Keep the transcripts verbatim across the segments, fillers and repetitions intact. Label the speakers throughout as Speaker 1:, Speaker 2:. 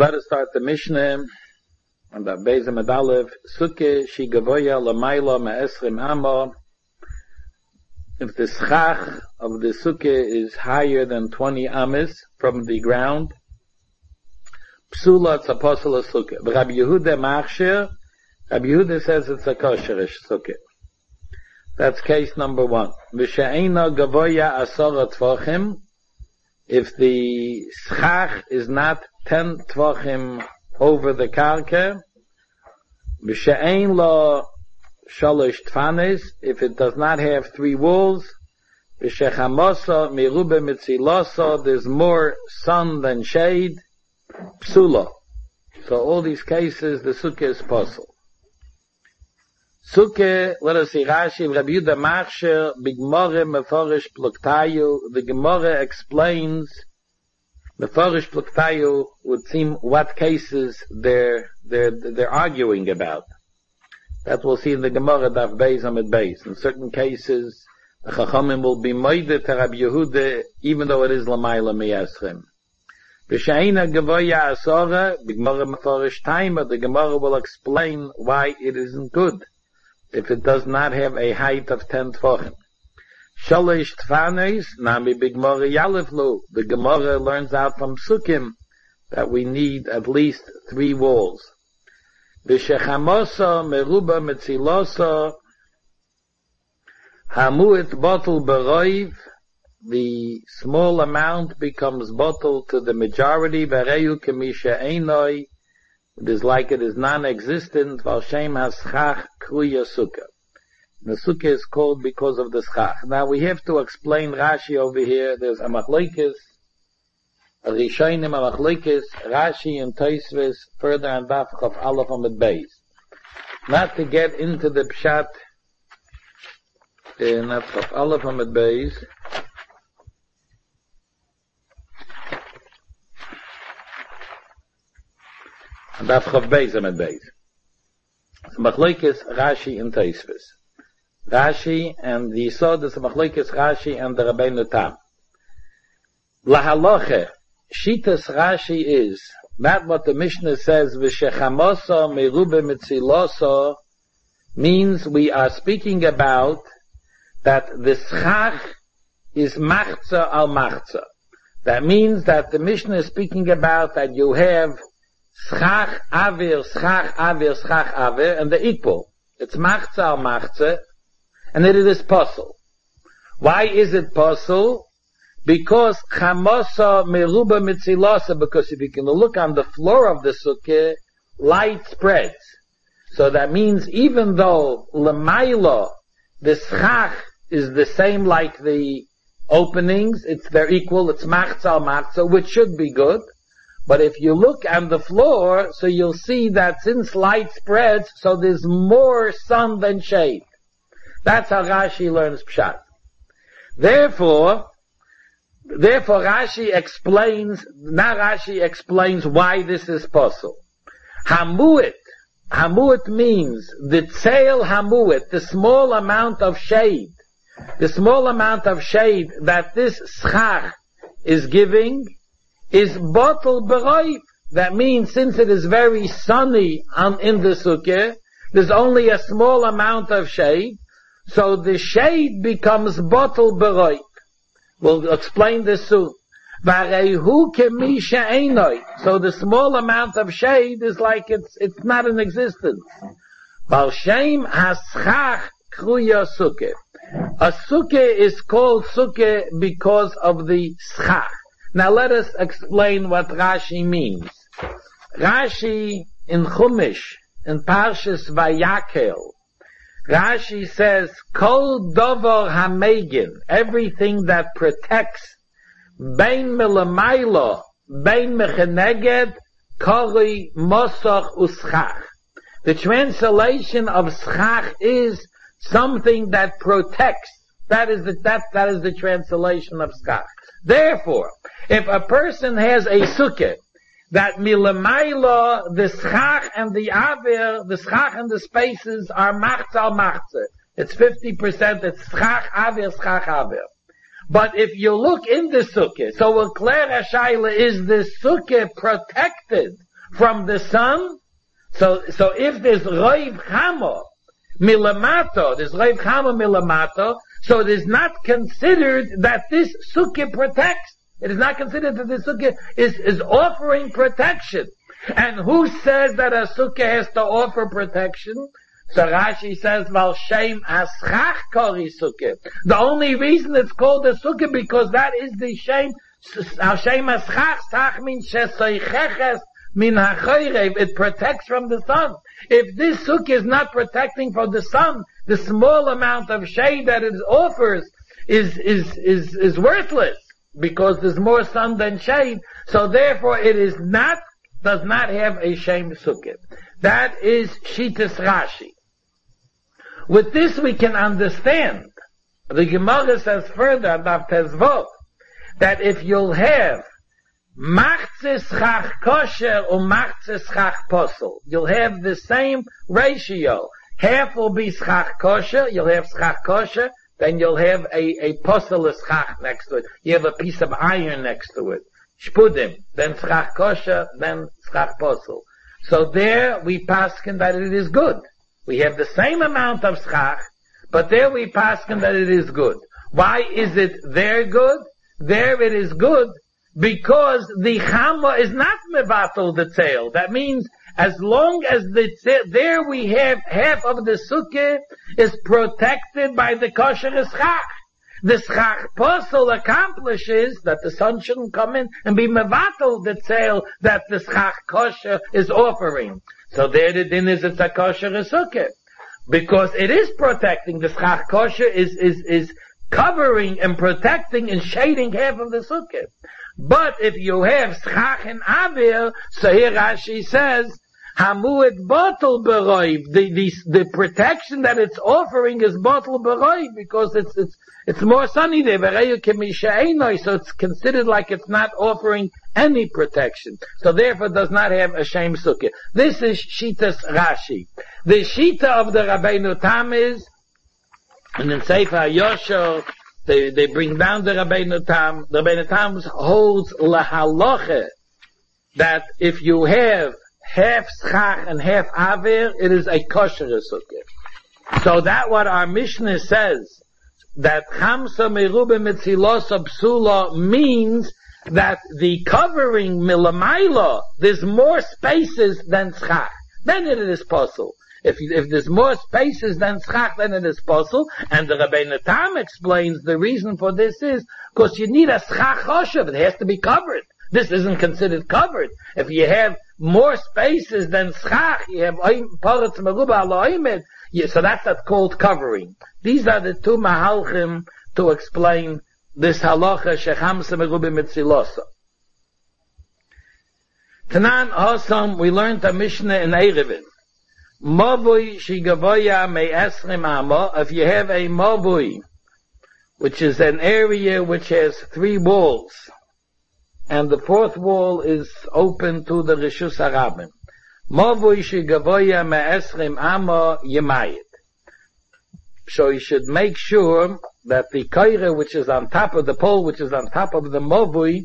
Speaker 1: Let us start the Mishnah on the Beis Medalev. Sukkah she gavoya lamayla me'esrim amma. If the schach of the sukkah is higher than twenty amis from the ground, psula it's a posel sukkah. But Rabbi Yehuda machshir, Rabbi Yehuda says it's a kosherish sukkah. That's case number one. V'she'ena gavoya asara tvachim. If the schach is not ten tvachim over the karka, v'she'en lo shalosh tfanes, if it does not have three walls, v'shechamasa mirube mitzilasa, there's more sun than shade, psula. So all these cases, the sukkah is possible. Sukkah, let us see, Rashi, Rabbi Yehuda Machsher, B'Gemara Mefarish Pluktayu, the Gemara explains, Mefarish Pluktayu would seem what cases they're, they're, they're arguing about. That we'll see in the Gemara, Daf Beis Amid Beis. In certain cases, the Chachamim will be moide to Rabbi Yehuda, even though it is Lamayla Miyasrim. V'she'ena Gavoya Asora, B'Gemara Mefarish Taima, the Gemara will explain why it isn't good if it does not have a height of ten tefachim. Shalish tfanes, nami b'Gemara yaliflu. The Gemara learns out from Sukkim that we need at least three walls. V'shechamosa meruba metzilosa hamuit bottle beroiv. The small amount becomes bottle to the majority. V'reyu kemisha einoi. It is like it is non-existent. Valshem haschach kruya sukkah. The sukkah is called because of the schach. Now we have to explain Rashi over here. There's a machlokes, a rishonim, a machlokes, Rashi and Tosfos further on Daf Chaf Aleph Amud Beis. Not to get into the pshat in Chaf Aleph Amud Beis. Daf Chav Beis Amud Beis. Machlokes Rashi and Tosfos. Rashi and the Yisod is Machlokes Rashi and the Rabbeinu Tam. Lahaloche, Shitas Rashi is not what the Mishnah says. V'shechamosa merube mitzilosa means we are speaking about that the schach is machza al machza. That means that the Mishnah is speaking about that you have schach avir, schach avir, schach avir, and they're equal. It's machza al machza, and it is possible. Why is it possible? Because chamosa meruba mitzilasa, because if you can look on the floor of the sukkah, light spreads. So that means even though lemaila, the schach is the same like the openings, it's they're equal, it's machza al machza, which should be good. But if you look on the floor, so you'll see that since light spreads, so there's more sun than shade. That's how Rashi learns Pshat. Therefore, therefore Rashi explains, now Rashi explains why this is possible. Hamuit, hamuit means the tzeil hamuit, the small amount of shade, the small amount of shade that this schach is giving, is bottle beroiv. That means since it is very sunny on, in the sukkah, there's only a small amount of shade, so the shade becomes bottle beroiv. We'll explain this soon. Varehu kemisha einoi. So the small amount of shade is like it's it's not in existence. Balshem haschach kruya sukkah. A sukkah is called sukkah because of the schach. Now let us explain what Rashi means. Rashi in Chumash, in Parshas Vayakel, Rashi says, Kol dovar hamegin, everything that protects, bein melamaylo, bein mecheneged, kori mosach uschach. The translation of schach is something that protects. That is the, that, that is the translation of schach. Therefore, if a person has a sukkah, that milamayla, the schach and the avir, the schach and the spaces are machza al machza. It's fifty percent, it's schach avir, schach avir. But if you look in the sukkah, so a clear Shaila, is the sukkah protected from the sun. So, so if there's Roiv Chama Milamato, there's Roiv Chama Milamato, so it is not considered that this sukkah protects. It is not considered that this sukkah is, is offering protection. And who says that a sukkah has to offer protection? So Rashi says, Val Shem Aschach Kori Sukkah. The only reason it's called a sukkah because that is the Shem, Shem Aschach, Sach means Shesoicheches Min HaChoyrev. It protects from the sun. If this sukkah is not protecting from the sun, the small amount of shade that it offers is, is, is, is worthless because there's more sun than shade. So therefore it is not, does not have a Shem sukkah. That is Shitas Rashi. With this we can understand, the Gemara says further, Daf Tezvot, that if you'll have Machzis Chach Kosher or Machzis Chach Posel, you'll have the same ratio. Half will be Schach Kosher, you'll have Schach Kosher, then you'll have a, a Posel Schach next to it. You have a piece of iron next to it. Shpudim, then Schach Kosher, then Schach Posel. So there we paskin that it is good. We have the same amount of schach, but there we paskin that it is good. Why is it there good? There it is good because the chama is not mevatel the tail. That means as long as the there we have half of the sukkah is protected by the kosher schach. The schach posel accomplishes that the sun shouldn't come in and be mevatel the tail that the schach kosher is offering. So there the din is it's a kosher sukkah. Because it is protecting, the schach kosher is, is, is covering and protecting and shading half of the sukkah. But if you have schach and avir, so here Rashi says, Hamuet bottle beroiv. The, the, the protection that it's offering is bottle beroiv because it's, it's, it's more sunny there. So it's considered like it's not offering any protection. So therefore it does not have a Shem sukkah. This is Shitas Rashi. The Shita of the Rabbeinu Tam is, and in Sefer Yoshel, they, they bring down the Rabbeinu Tam. The Rabbeinu Tam holds lahaloche that if you have half schach and half avir, it is a kosher sukkah. So that what our Mishnah says, that chamsa merube mitzilosa psula means that the covering milamaila, there's more spaces than schach. Then it is possible. If, if there's more spaces than schach, then it is possible. And the Rabbeinu Tam explains the reason for this is because you need a schach choshev. It has to be covered. This isn't considered covered. If you have more spaces than schach, you have paratz meruba ala oimed, so that's not called covering. These are the two mahalchim to explain this halacha shechamsa meruba mitzilosa. Tanan Hosam, we learned a Mishnah in Erevin. Mavui shigavoya me'esrim amo. If you have a mavui, which is an area which has three walls, and the fourth wall is open to the Rishus HaRabim. Mavui shigavoya me'esrim amo yemayit. So you should make sure that the kaira, which is on top of the pole, which is on top of the mavui,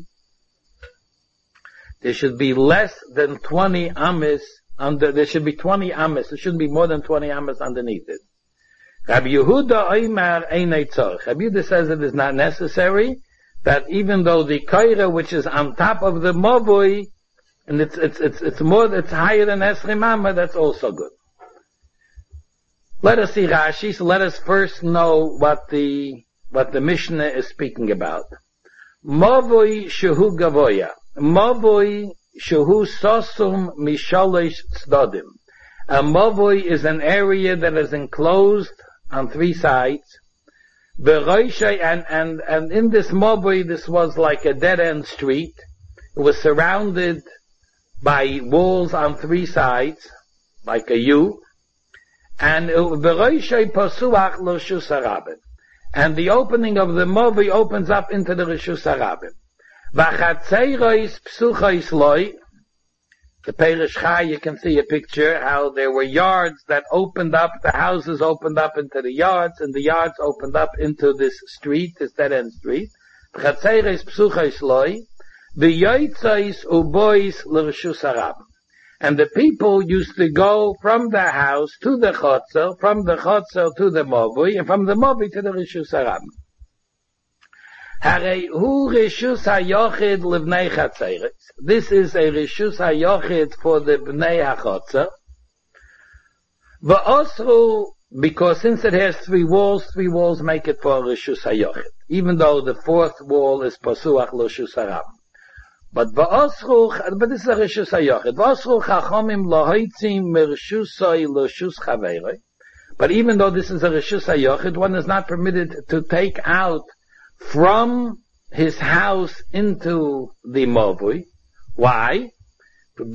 Speaker 1: there should be less than twenty amis under, there should be twenty amis. There shouldn't be more than twenty amis underneath it. Rabbi Yehuda Oymar Einei Tzorch. Rabbi Yehuda says it is not necessary, that even though the kaira, which is on top of the mavui, and it's, it's, it's, it's more, it's higher than esrim amma, that's also good. Let us see Rashi, so let us first know what the, what the Mishnah is speaking about. Mavui shehu gavoya. Mavui shehu sosum mishalosh tzdodim. A mavui is an area that is enclosed on three sides. And, and, and in this mavui, this was like a dead-end street. It was surrounded by walls on three sides, like a U. And and the opening of the mavui opens up into the Rishus HaRabim. The Perish Chai, you can see a picture how there were yards that opened up, the houses opened up into the yards, and the yards opened up into this street, this dead-end street. And the people used to go from the house to the chotzer, from the chotzer to the mavui, and from the mavui to the Rishus HaRabim. Harei hu Rishus HaYochid Livnei Chatzeres. This is a Rishus HaYochid for the Bnei HaChotzer. V'osru, because since it has three walls, three walls make it for Rishus HaYochid, even though the fourth wall is Pasuach L'Rishus HaRabim. But v'osru, but this is a Rishus HaYochid. V'osru Chachomim Lohoitzim Mershusoi L'Rishus Chaveiroi. But even though this is a Rishus HaYochid, one is not permitted to take out from his house into the Mavui. Why? One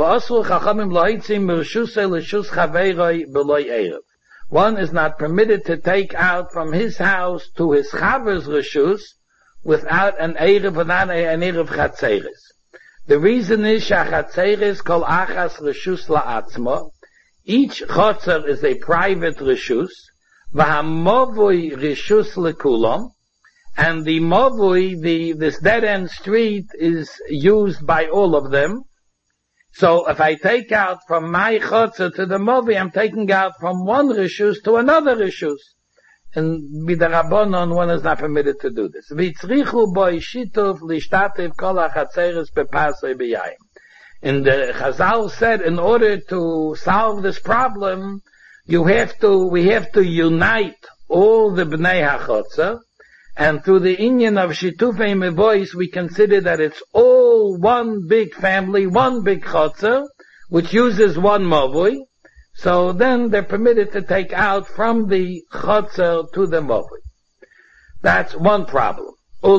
Speaker 1: is not permitted to take out from his house to his chaver's reshus without an erev, without an erev chatzeres. The reason is shachatzeres kol achas reshus la'atzma. Each chotzer is a private reshus. V'hamavui reshus lekulam. And the mavui, the, this dead-end street is used by all of them. So if I take out from my chotzer to the mavui, I'm taking out from one rishus to another rishus. And with the Rabbanon, one is not permitted to do this. V'tzrichu boi shituf lishtativ kol hachatzeres bepasei b'yayim. And the Chazal said, in order to solve this problem, you have to, we have to unite all the bnei hachotzer. And through the inyan of Shitufei Mevois, we consider that it's all one big family, one big chotzer, which uses one mavui. So then they're permitted to take out from the chotzer to the mavui. That's one problem.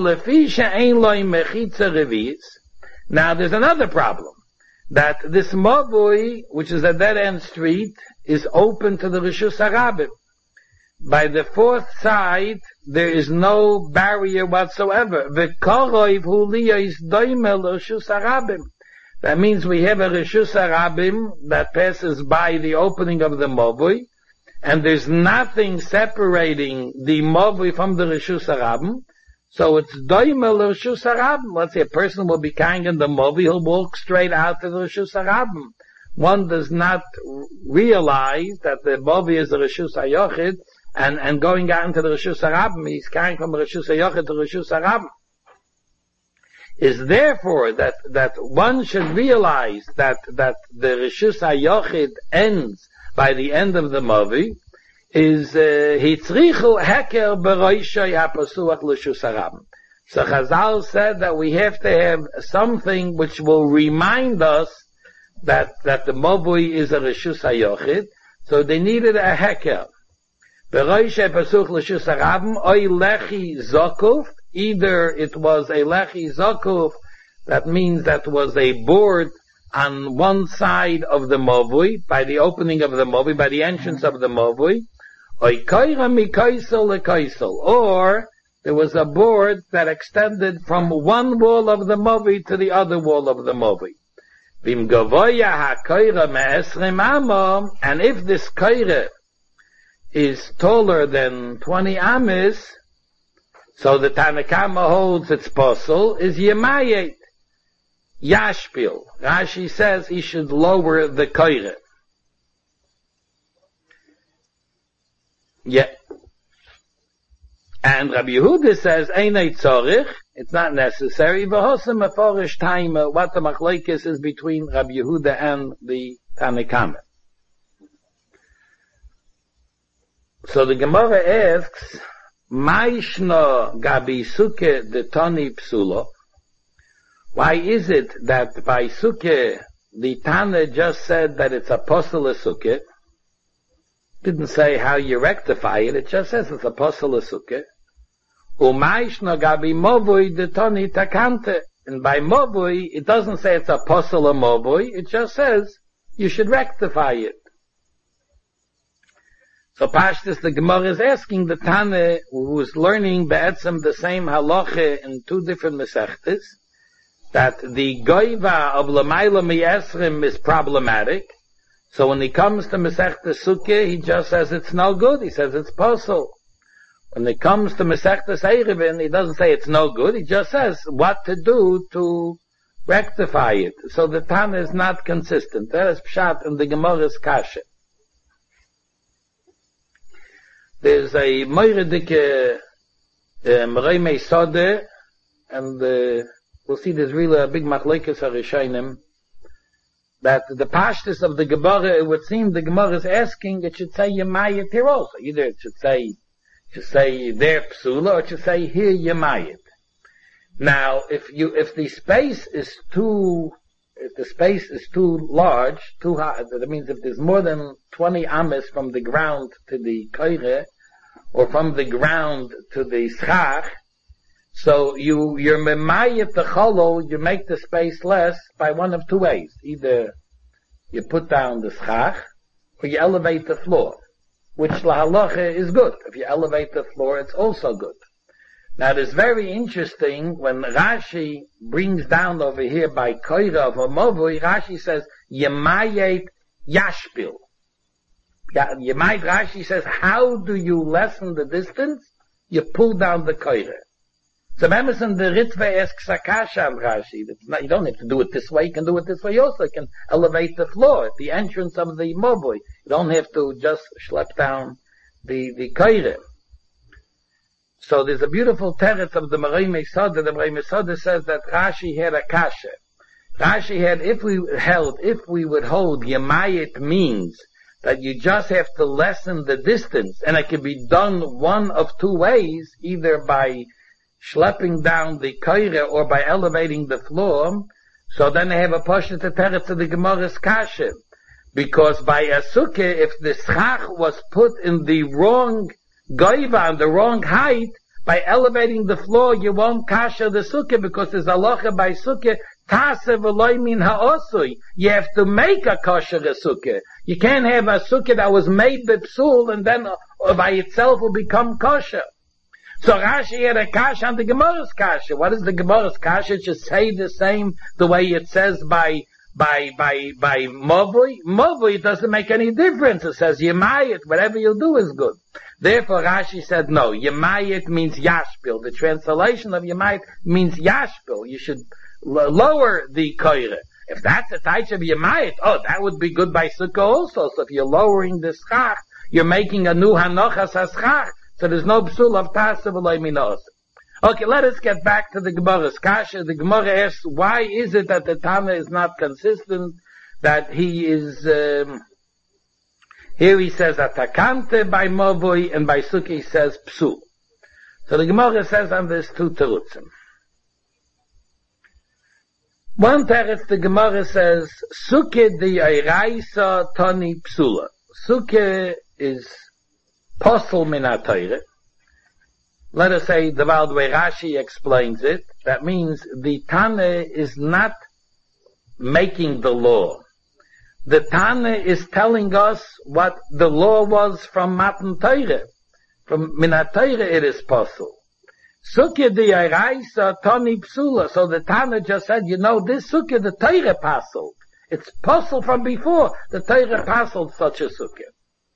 Speaker 1: Now there's another problem. That this mavui, which is a dead-end street, is open to the Rishus HaRabim. By the fourth side, there is no barrier whatsoever. That means we have a Rishus HaRabim that passes by the opening of the Mavui, and there's nothing separating the Mavui from the Rishus HaRabim. So it's Doimel Rishus HaRabim. Let's say a person will be carrying in the Mavui, he'll walk straight out to the Rishus HaRabim. One does not realize that the Mavui is the Rishus HaYochid, And, and going out into the Rishus HaRabim, he's carrying from Rishus HaYochid to Rishus HaRabim. Is therefore that, that one should realize that, that the Rishus HaYochid ends by the end of the Mavi, is, Hitzrichu Heker Beroishay HaPasuach L'Rishus HaRabim. So Chazal said that we have to have something which will remind us that, that the Mavi is a Rishus HaYochid, so they needed a Heker. Either it was a lechi zakuf, that means that was a board on one side of the mavui, by the opening of the mavui, by the entrance of the mavui, or there was a board that extended from one wall of the mavui to the other wall of the mavui. And if this kaira is taller than twenty amis, so the Tanakama holds its posel, is Yemayet, Yashpil. Rashi says he should lower the koire. Yeah. And Rabbi Yehuda says, Einay tzorich, it's not necessary. V'hosem meforish taima, what the machlekes is between Rabbi Yehuda and the Tanakama. So the Gemara asks, Maishno gabi suke de tani psulo. Why is it that by suke, the Tana just said that it's a posel suke? Didn't say how you rectify it, it just says it's a posel suke. Umaishno gabi movui de tani takante. And by movui, it doesn't say it's a posel movui, it just says you should rectify it. So Pashtus, the Gemara is asking the Tana, who is learning Be'etzem the same halacha in two different Mesechtes, that the Goiva of Lamaila Miyesrim is problematic. So when he comes to Mesechtes Sukkah, he just says it's no good, he says it's posel. When it comes to Mesechtes Eiruvin, he doesn't say it's no good, he just says what to do to rectify it. So the Tana is not consistent. That is pshat in the Gemara's kasha. There's a Meiredike Merei Sode, and uh, we'll see there's really a big machlekes harishonim, that the pashtus of the Gemara, it would seem the Gemara is asking, it should say Yemayit here also. Either it should say, it should say there psula, or it should say here Yemayit. Now, if you, if the space is too, if the space is too large, too high, that means if there's more than twenty ames from the ground to the koire, or from the ground to the schach, so you, you're memayit the cholo, you make the space less by one of two ways. Either you put down the schach, or you elevate the floor, which lahalacha is good. If you elevate the floor, it's also good. Now it is very interesting when Rashi brings down over here by koira of a movui, Rashi says, yemayet yashpil. Yemayet, Rashi says, how do you lessen the distance? You pull down the koira. So Emerson, the Ritva asks Akasha and Rashi, not, you don't have to do it this way, you can do it this way also. You can elevate the floor at the entrance of the movui. You don't have to just schlep down the, the koira. So there's a beautiful teretz of the Merei Mesoda. The Merei Mesoda says that Rashi had a kasha. Rashi had, if we held, if we would hold Yemayit means that you just have to lessen the distance, and it can be done one of two ways, either by schlepping down the koire or by elevating the floor, so then they have a pasha to teretz of the Gemara's kasha. Because by a sukkah, if the schach was put in the wrong goiva on the wrong height, by elevating the floor, you won't kasha the sukkah, because there's halacha by sukkah, tase v'loy min ha'osui. You have to make a kosher a sukkah. You can't have a sukkah that was made b'psul and then uh, by itself will become kosher. So Rashi had a kasha on the Gemara's kasha. What is the Gemara's kasha? It should say the same the way it says by by by by Movui. Movui doesn't make any difference. It says Yemayit, whatever you do is good. Therefore Rashi said no, Yemayit means Yashpil. The translation of Yemayit means Yashpil. You should l- lower the koire. If that's a taich of Yemayit, oh, that would be good by Sukkah also. So if you're lowering the schach, you're making a new Hanochas HaSchach, so there's no psul of Tasa v'loy minos. Okay, let us get back to the Gemara's kasha. The Gemara asks, why is it that the Tana is not consistent, that he is, um, here he says atakante by Movui, and by Sukkah he says psul. So the Gemara says on this two terutzim. One teretz, the Gemara says, Sukkah di ayraisa tani psula. Sukkah is posel min ha-Torah. Let us say the way Rashi explains it, that means the Tana is not making the law. The Tana is telling us what the law was from Matan Torah. From min ha-Torah it is posel. Sukkah di ayraisa tani psula. So the Tana just said, you know, this sukkah, the Torah passel. It's posel from before. The Torah passel such a sukkah.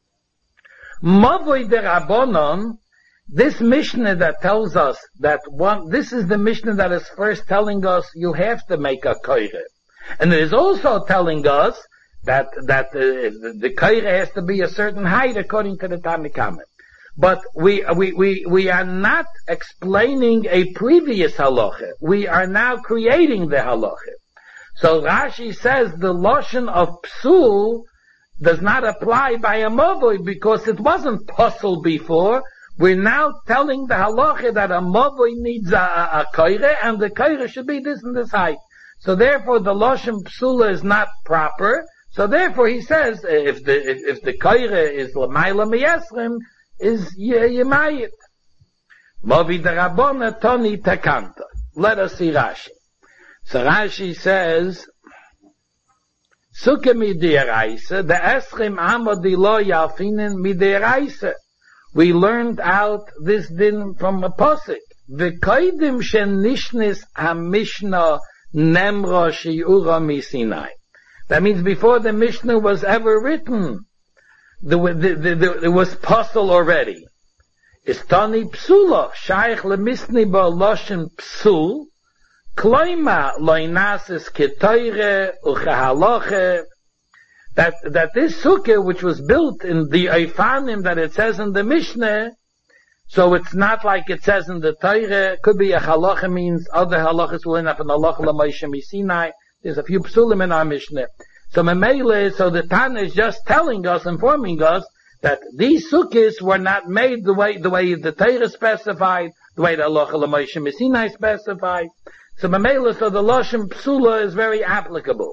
Speaker 1: Mavoi de Rabbanon, this Mishnah that tells us that one, this is the Mishnah that is first telling us you have to make a koire. And it is also telling us that, that uh, the, the koire has to be a certain height according to the Tanakh. But we, we, we, we are not explaining a previous halacha. We are now creating the halacha. So Rashi says the lotion of psul does not apply by a movui because it wasn't puzzle before. We're now telling the halacha that a movui needs a, a, a koire, and the koire should be this and this height. So therefore the lotion psula is not proper. So therefore he says if the if, if the koire is l'mayla miyesrim, is yemayit. Movi de Rabbona toni tekanta. Let us see Rashi. So Rashi says, Sukkah midiraisa, the eschim amodi lo yalfinin midiraisa. We learned out this din from a posik. V'koidim shenishnis ha-mishnah nemro shi'ura misinai. That means before the Mishnah was ever written, the, the, the, the, it was puzzle already. Istani psula, shaykh lemisni ba loshen psul, Kloima loinasis ketoire uchahaloche. That that this sukkah, which was built in the Eifanim that it says in the Mishnah, so it's not like it says in the Torah. Could be a halacha means other halachas will end up in halacha l'Moshe Misinai. There's a few psulim in our Mishnah. So Memele, so the Tana is just telling us, informing us that these sukkahs were not made the way the way the Torah specified, the way the halacha l'Moshe Misinai specified. So Memele, so the lashon psula is very applicable.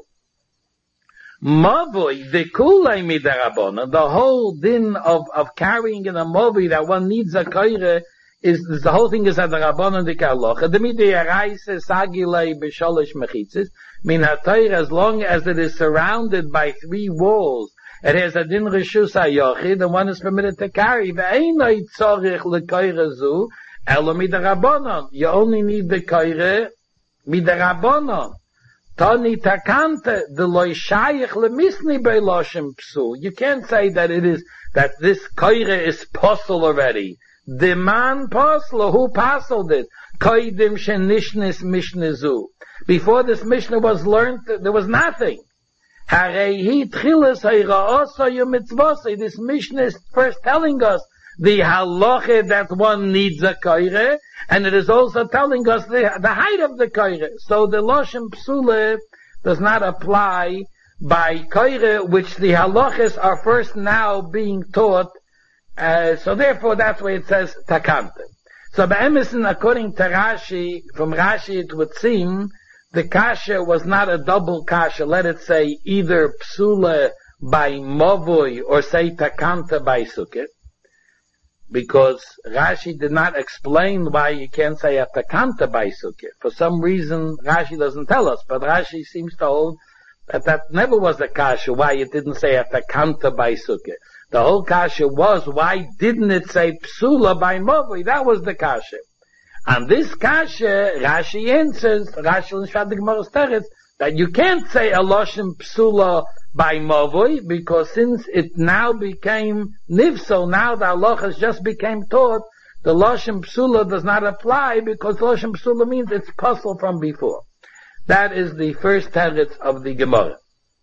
Speaker 1: Mavoi, the kulei midarabona, the whole din of, of carrying in a mavoi that one needs a koire is, is the whole thing is at the rabbanon de kalocha. The midei araise sagilei b'sholish mechitzis, min ha'toir, as long as it is surrounded by three walls, it has a din reshus hayochid, and one is permitted to carry. Ve'einoi tzorich l'koire zu, elo midarabonon. You only need the koire midarabonon. Tani takante the loy shayich lemisni by loshem psul. You can't say that it is that this koire is posel already. The man posel who poseled it. Koidim shenishnis mishnezu. Before this Mishnah was learned, there was nothing. Harehi tchilas hayraosa yumitzvosei. This Mishnah is first telling us the halacha that one needs a koire, and it is also telling us the, the height of the koire. So the loshem psule does not apply by koire, which the halachas are first now being taught. Uh, so therefore, that's why it says takante. So by Emerson, according to Rashi, from Rashi it would seem the kasha was not a double kasha. Let it say either psule by mavoi or say takante by sukkah. Because Rashi did not explain why you can't say atakanta by sukkah. For some reason, Rashi doesn't tell us, but Rashi seems to hold that that never was the kasha, why it didn't say atakanta by sukkah. The whole kasha was, why didn't it say psula by movi? That was the kasha. And this kasha, Rashi answers, Rashi in Shad Gemara's Teretz, that you can't say a loshem psula by Mavoi, because since it now became nivso, now the halachas just became taught, the loshem psula does not apply, because loshem psula means it's puzzle from before. That is the first teretz of the Gemara.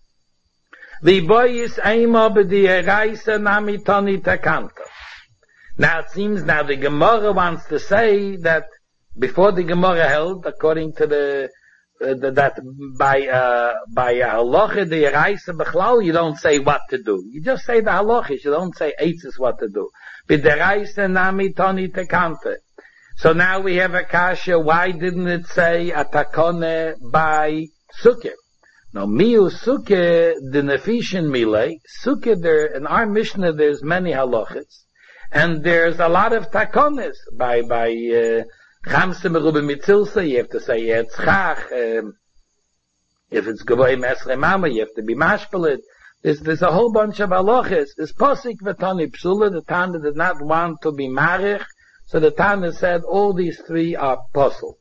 Speaker 1: The boyis eima b'di'eraisa namitoni takanta. Now it seems now the Gemara wants to say that before the Gemara held, according to the Uh, that by uh, by halacha the eraisa bechlal you don't say what to do. You just say the halachis. You don't say eitzes what to do. But the eraisa nami toni tekante. So now we have a kasha. Why didn't it say atakone by sukkah? Now miu sukkah the nefishin milei sukkah. There in our Mishnah there's many halachis, and there's a lot of takones by by. Uh, Chamse merube mitzilse, you have to say yetzchach. Um, if it's gavoy mesre mama, you have to be mashpelit. There's, there's a whole bunch of halachas. There's posik v'tani psula. The Tana did not want to be marich, so the Tana said all these three are posel.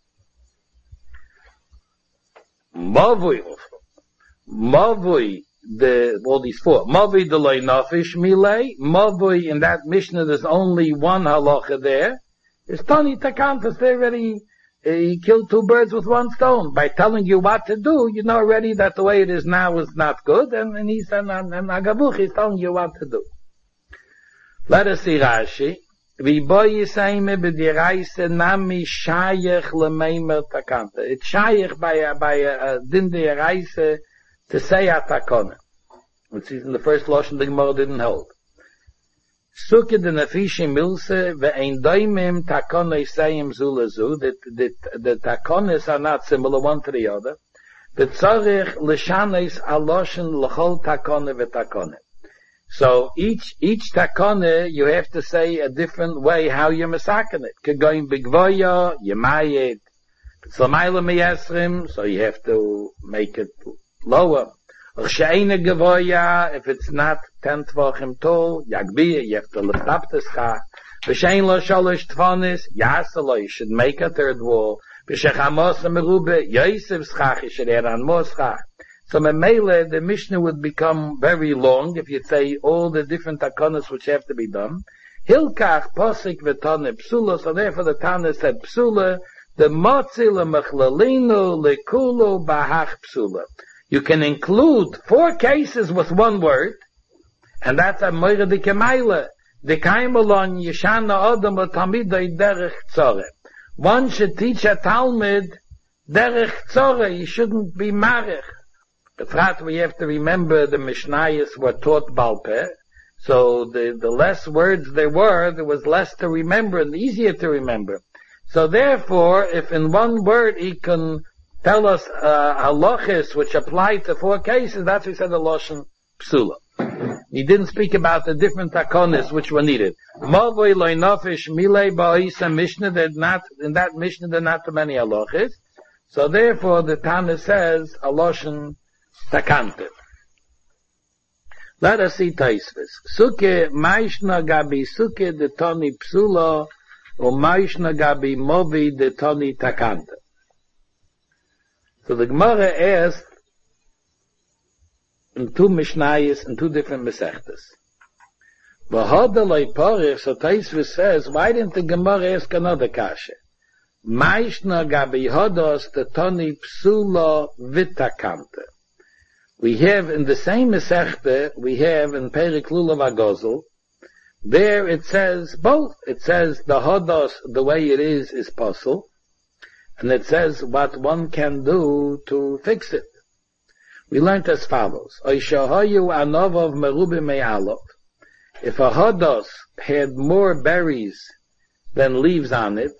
Speaker 1: Mavui, mavui, the all these four. Mavui the loy nafish milei. Mavui in that Mishnah there's only one halacha there. It's Tani Takantas, they already uh, he killed two birds with one stone. By telling you what to do, you know already that the way it is now is not good, and, and he's and, and, and Agabuch is telling you what to do. Let us see Rashi. It's shayach by a, by a, a din de reise to say atakone. Which is in the first lotion the Gemara didn't hold. Sukkah the nefishim milse ve'ein doimim takone seim zulazu. The the the takones are not similar one to the other. The tzarich l'shanes aloshen l'chol takone ve'takone. So each each takone you have to say a different way how you're masakin it. Kegoin bigvoya yemayit tzlamayla miyasrim. So you have to make it lower. She'ene gevoya, if it's not ten tvachim tall, yagbiya, you have to lift up the schach. V'shein lo shalosh tvonis, yasalo, you should make a third wall. V'shechamos merube, yosef schach, you should add on more schach. So memele, the Mishnah would become very long if you say all the different takonas which have to be done. Hilkach, posik, v'tane, psula, so therefore the Tana said psula, the motzi lemechlalinu lekulu bahach psula. You can include four cases with one word, and that's a moira de kemaila. The kaimalon yeshana adam tamidai derech tzore. One should teach a Talmud derech tzore. You shouldn't be marich. The fact we have to remember the Mishnayos were taught balpeh, so the, the less words there were, there was less to remember and easier to remember. So therefore, if in one word he can tell us uh, halachis which apply to four cases, that's what he said the Lashon Psula. He didn't speak about the different takonis which were needed. Mavoi loy nafish milei ba'isa Mishnah, that not in that Mishnah there are not too many halachis. So therefore, the Tana says a Lashon takante. Let us see Taisvis. Suke maishna gabi suke de toni psula, or maishna gabi movi de toni takante. So the Gemara asked in two Mishnayos and two different Masechtas. V'hoda loy porich, so Taisvis says, why didn't the Gemara ask another kasha? Maishna gabi hodos de toni psula vitakante. We have in the same Masechta, we have in Perek Lulav Agozel, there it says both. It says the hodos, the way it is, is possible, and it says what one can do to fix it. We learned as follows. Oishahayu anov merube me'alov. If a hodos had more berries than leaves on it,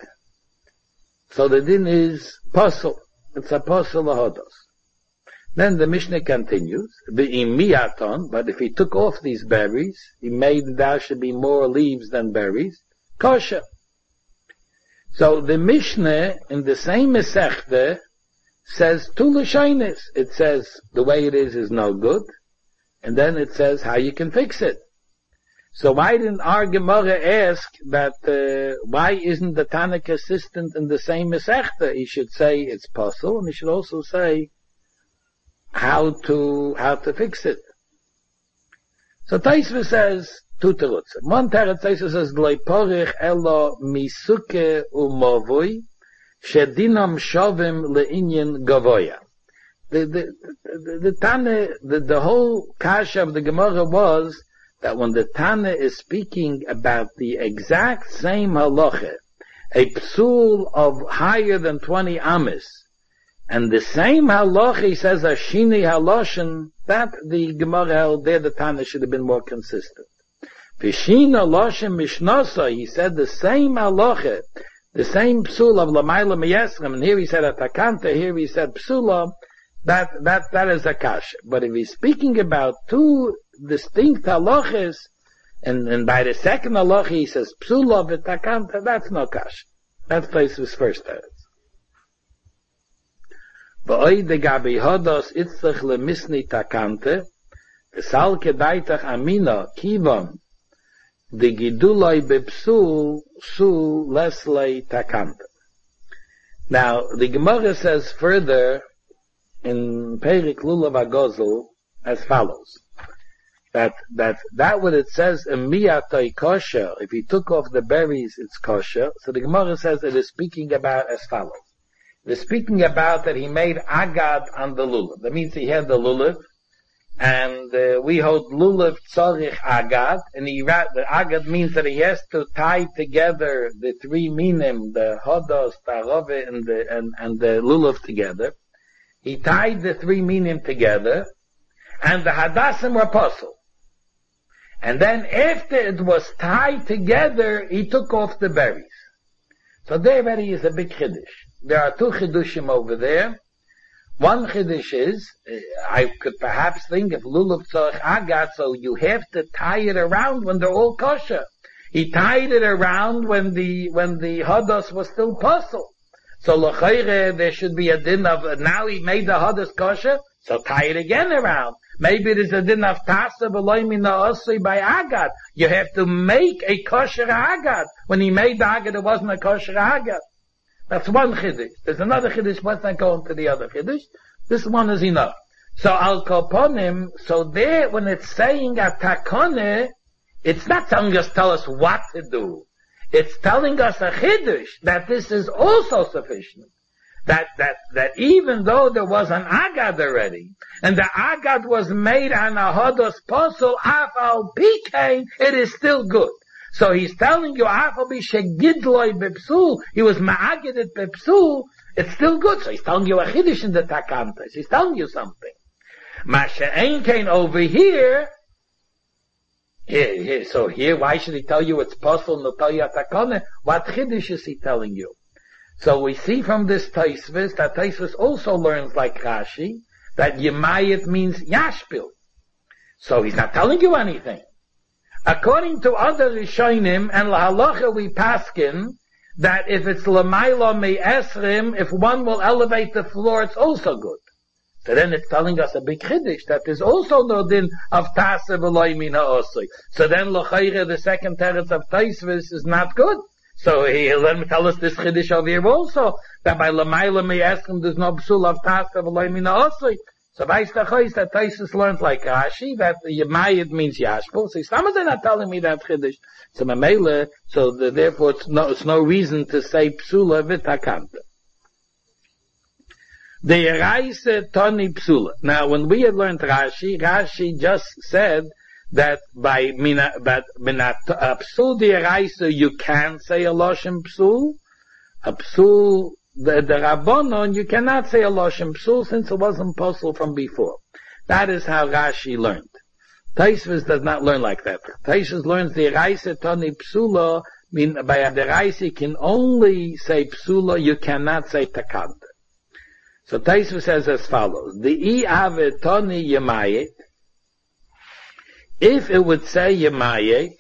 Speaker 1: so the din is possible. It's a possible hodos. Then the Mishnah continues, the imiyaton, but if he took off these berries, he made there should be more leaves than berries, kosher. So the Mishnah in the same Masechta says two lashonos. It says the way it is is no good, and then it says how you can fix it. So why didn't our Gemara ask that, uh, why isn't the Tana consistent in the same Masechta? He should say it's possible, and he should also say how to how to fix it. So Taisva says two terutzim. One teretz Taisva says Loi porich elo misuke umovui shedinam shovim leinyan gavoya. The the the, the Tana the, the whole kasha of the Gemara was that when the Tana is speaking about the exact same halacha, a psul of higher than twenty amis, and the same halacha, he says, Ashini haloshin, that the Gemara held there, the Tana should have been more consistent. Vishin haloshin mishnasa, he said the same halacha, the same psula of lamayla meyesrem, and here he said atakanta, here he said psula, that, that, that is a kasha. But if he's speaking about two distinct halachas, and, and by the second halacha he says psula v'takanta, that's no kasha. That's place his first teretz. V'oy de gabi hodos itzach lemisni takante, v'sal kedaitach amina kivon, de giduloi bepsul su leslei takante. Now, the Gemara says further in Perek Lulav Agozel as follows, that, that, that what it says in miyatoi kosher, if he took off the berries, it's kosher. So the Gemara says it is speaking about as follows. They're speaking about that he made agad on the lulav. That means he had the lulav, and uh, we hold lulav tzorich agad, and he the agad means that he has to tie together the three minim, the hodos, the arove, and the and, and the lulav together. He tied the three minim together, and the hadassim were puzzled. And then after it was tied together, he took off the berries. So there already is a big chiddush. There are two chidushim over there. One chiddush is, uh, I could perhaps think of lulav tzorich agat, so you have to tie it around when they're all kosher. He tied it around when the when the hadas was still puzzled. So l'chayre there should be a din of, now he made the hadas kosher, so tie it again around. Maybe there's a din of tasa b'loy mina osri by agat. You have to make a kosher agat. When he made the agat, it wasn't a kosher agat. That's one chiddush. There's another chiddush. Let's not go into the other chiddush. This one is enough. So al koponim. So there, when it's saying a takone, it's not telling us tell us what to do. It's telling us a chiddush that this is also sufficient. That, that, that even though there was an agad already, and the agad was made on a hodos posel, afal pikein, it is still good. So he's telling you, afal bishegidloi bepsul, he was ma'agid at bepsul, it's still good. So he's telling you a chiddush in the takantas. He's telling you something. Masha Einkein over here, here, here, so here, why should he tell you it's posel, no tell you a takana? What chiddush is he telling you? So we see from this Taisvis that Taisvis also learns like Rashi that Yemayit means Yashpil. So he's not telling you anything. According to other Rishonim and Lahalacha we paskin that if it's Lamaila Me Esrim, if one will elevate the floor, it's also good. So then it's telling us a big chiddush that there's also no din of Tasa V'loi Min Ha'osoi. So then L'chayre, the second teretz of Taisvis is not good. So he let me tell us this chiddush over here also, that by Lamaila Me Esrim there's no psul of Tasa V'loi Min Ha'osoi. So Vais Tachois that Taisus learned like Rashi that Yemayit means Yashpil. So some of them are not telling me that chiddush. So Mamela, so the, therefore it's no, it's no reason to say psula v'takanta. The Yeraisa Toni psula. Now when we had learned Rashi, Rashi just said that by mina, but mina, a psul the Yeraisa you can say a loshem psul. A psul The, the Rabbanon, you cannot say a Loshem Psul since it wasn't possible from before. That is how Rashi learned. Taisvis does not learn like that. Taisvis learns the Raisa Toni Psula, mean by the Raisa you can only say Psula, you cannot say Takanta. So Taisvis says as follows, the I Ave Toni Yemayet, if it would say Yemayet,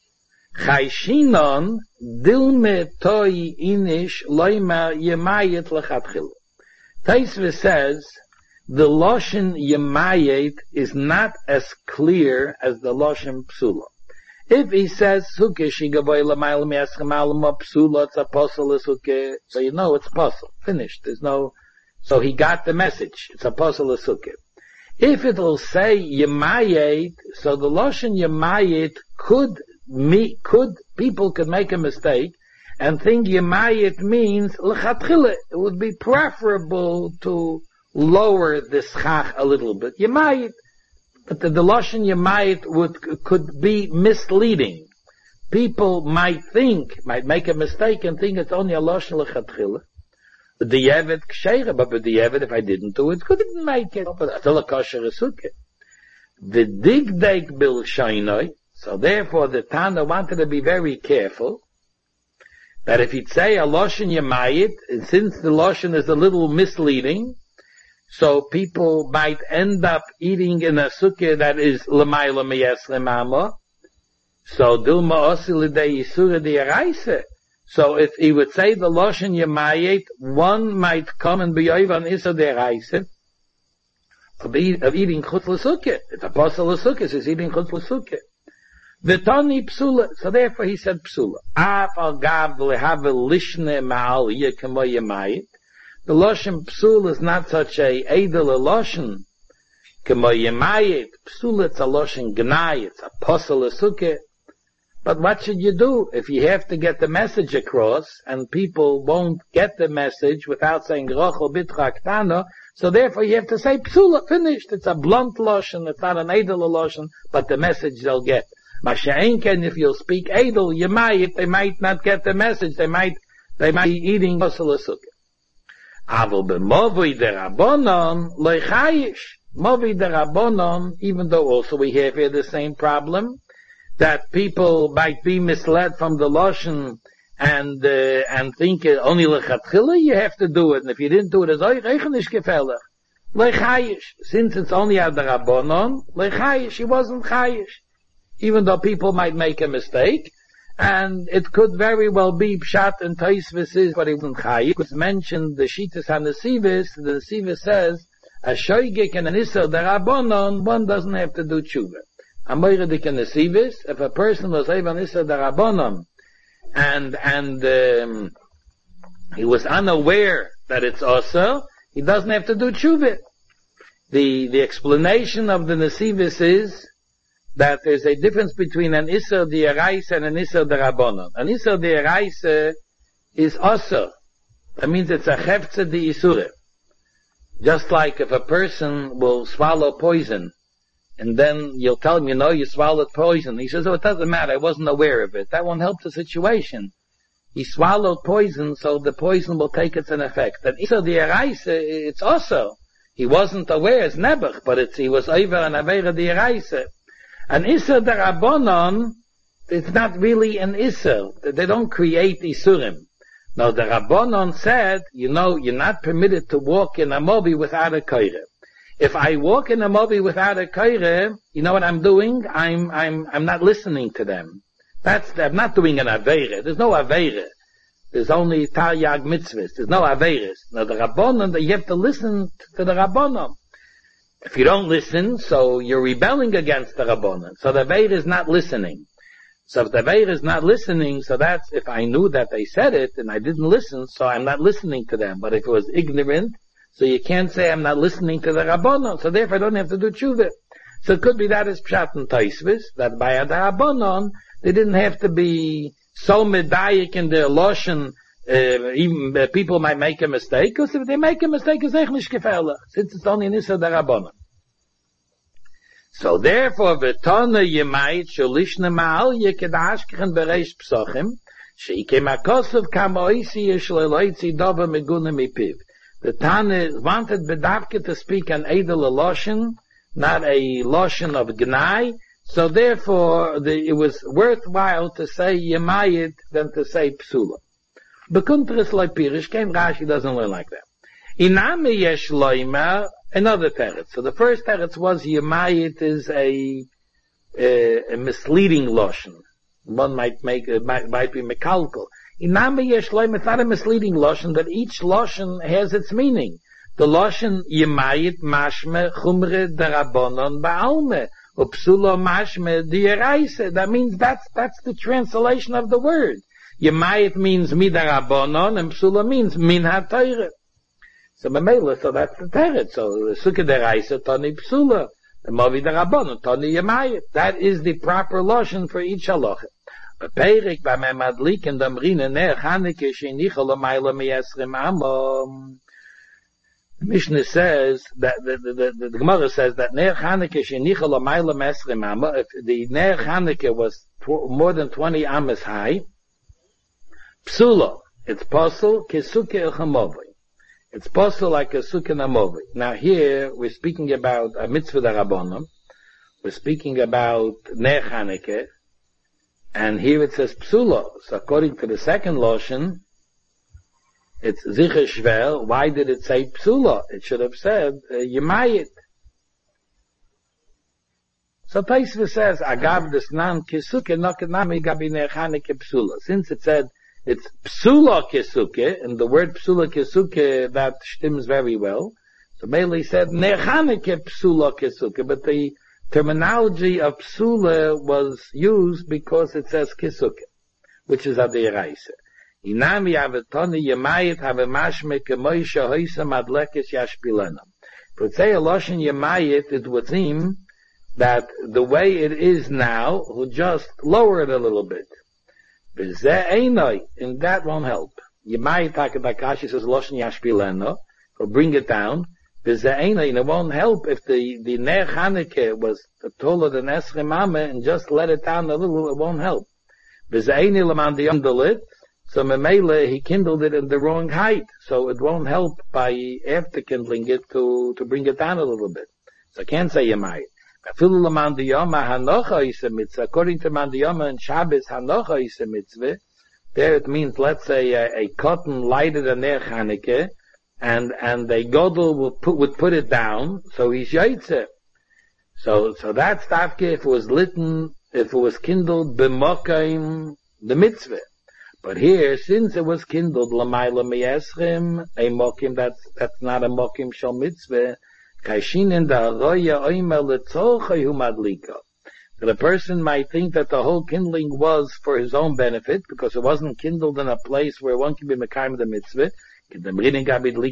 Speaker 1: Chayshinon dilme toi inish loima yemayet lechatchil. Taisvis says the loshen yemayet is not as clear as the loshen psula. If he says suke shigavoy lamayel me'eschem alma psula, it's a posel suke, so you know it's posel. Finished. There's no. So he got the message. It's a posel suke. If it'll say yemayet, so the loshen yemayet could. Me, could, people could make a mistake and think Yemayit means l'chatchila. It would be preferable to lower the schach a little bit. Yemayit, but the, the Lashon Yemayit would, could be misleading. People might think, might make a mistake and think it's only a Lashon l'chatchila. But the Yevet ksheira, but the Yevet, if I didn't do it, couldn't make it. But it's still a kosher esuke. The digdeg bil shainoi. So therefore, the Tana wanted to be very careful that if he'd say a Loshen Yemayit, and since the Loshen is a little misleading, so people might end up eating in a sukkah that is L'mayla Meyes Lemama, so Dilma Osi L'dei Yisura D'Yaraisa. So if he would say the Loshen Yemayit, one might come and be Yoivan Issa D'Yaraisa of eating Chutz L'Sukkah. It's a Posel L'Sukkah, it's eating Chutz L'Sukkah. V'toni psula, so therefore he said psula. Af al gav lehave lishne ma'al yekemo yemayit. The loshen psula is not such a edel loshen kemo yemayit. Psula, it's a loshen gnai, it's a posel suke. But what should you do if you have to get the message across and people won't get the message without saying rochel bitraktano? So therefore you have to say psula, finished. It's a blunt loshen, it's not an edel loshen, but the message they'll get. Masha'enken, if you'll speak edel, you might, they might not get the message, they might, they might be eating posel sukkah. Aval b'movui derabonon, loichayish. Movi derabonon, even though also we have here the same problem, that people might be misled from the Loshen and, uh, and think only lechatchila, you have to do it, and if you didn't do it, it's eichenish gefällig. Loichayish. Since it's only a derabonon, loichayish, he wasn't chayish. Even though people might make a mistake, and it could very well be pshat and taisvis is what he wasn't chayiv. It's mentioned the shitas hanesivis. The nesivis says a shoygik and an isser derabonon, one doesn't have to do tshuva. Amoyredik and nesivis, if a person was able isser derabonon, and and um, he was unaware that it's also, he doesn't have to do tshuva. The the explanation of the nesivis is that there's a difference between an Isser D'Oraisa and an Isser D'Rabbanan. An Isser D'Oraisa is also. That means it's a Chefze D'Isure. Just like if a person will swallow poison, and then you'll tell him, you know, you swallowed poison. He says, oh, it doesn't matter, I wasn't aware of it. That won't help the situation. He swallowed poison, so the poison will take its an effect. And Isser D'Oraisa, it's also. He wasn't aware, it's Nebuch, but it's, he was over an Aveira D'Oraisa. An Isser D'Rabbanan, it's not really an Isser. They don't create Isurim. Now the Rabbanon said, you know, you're not permitted to walk in a mobi without a koire. If I walk in a mobi without a koire, you know what I'm doing? I'm, I'm, I'm not listening to them. That's, I'm not doing an Aveira. There's no Aveira. There's only Taryag Mitzvahs. There's no Aveiras. Now the Rabbanon, you have to listen to the Rabbanon. If you don't listen, so you're rebelling against the Rabbanon. So the Aveira is not listening. So if the Aveira is not listening, so that's, if I knew that they said it and I didn't listen, so I'm not listening to them. But if it was ignorant, so you can't say I'm not listening to the Rabbanon, so therefore I don't have to do tshuva. So it could be that is Pshat and Taisvis, that by the Rabbanon, they didn't have to be so medayik in their lotion, uh, even uh, people might make a mistake, because if they make a mistake, it's echt nicht gefährlich, since it's only an Isser der Rabbanon. So therefore, v'tona yemait sholishne ma'al yekedashkechen bereish psochim, sheikem akosov kama oisi yeshleloitzi dova meguna mipiv. The Tana wanted bedavke to speak an edel loshen, not a loshen of gnai, so therefore the, it was worthwhile to say yemayit than to say psula. Bekunteres loy pirish, came Rashi doesn't learn like that. Iname yesh loimer, another teretz. So the first teretz was yemayit is a, a, a misleading lotion. One might make it might, might be mekalkal. Iname yesh loimer, it's not a misleading lotion, but each lotion has its meaning. The lotion yemayit mashme chumre derabonon ba'alme upsulo mashme d'oraisa. That means that's that's the translation of the word. Yemayit means midarabonon and psula means min ha-Torah. So Mamela, so that's the teretz. So Sukkah deraisa, Tani Psula, the Movi derabonon, Tani Yemayit. That is the proper lotion for each halacha. Beperik ba memadlik and damrina ner Chaneke sheinicha l'mayla miyesrim amom. The Mishnah says that the, the, the, the, the Gemara says that ner Chaneke sheinicha l'mayla miyesrim amom. If the ner Chaneke was tw- more than twenty amas high, Psula, it's possible kesuke echamovi. It's possible like a sukkah namovi. Now here, we're speaking about a mitzvah d'Rabbanan. We're speaking about Ner Chaneke. And here it says psula. So according to the second lotion, it's zicher shver. Why did it say psula? It should have said uh, yemayit. So Taisva says, agav desnan kesuke nokenami gabi Ner Chaneke psula. Since it said it's psula kesuke, and the word psula kesuke, that stims very well. So Bailey said, Ner Chaneke psula kesuke, but the terminology of psula was used because it says kesuke, which is adiraisa. Inami avetoni yemayit have mashme kemoisha hoisa madlekes yashpilenam. But say a loshen yemayit, it would seem that the way it is now will just lower it a little bit. And that won't help. Yemai Takabakashi says Loshen Yashpileno, or bring it down. And it won't help if the, the Ner Chaneke was taller than Esrem Ame and just let it down a little, it won't help. So Memele, he kindled it in the wrong height, so it won't help by after kindling it to, to bring it down a little bit. So I can't say Yemai. According to Mandiyama and Shabbos, Hanocha is a mitzvah. There it means, let's say, a, a cotton lighted a Ner Chaneke, and, and a Godel would put, would put it down, so he's Yaitze. So, so that's Tafke if it was litten, if it was kindled, b'mokaim, the mitzvah. But here, since it was kindled, l'mayla miyeschim, a mokim, that's, that's not a mokim shal mitzvah, the person might think that the whole kindling was for his own benefit, because it wasn't kindled in a place where one can be mekayim the mitzvah. The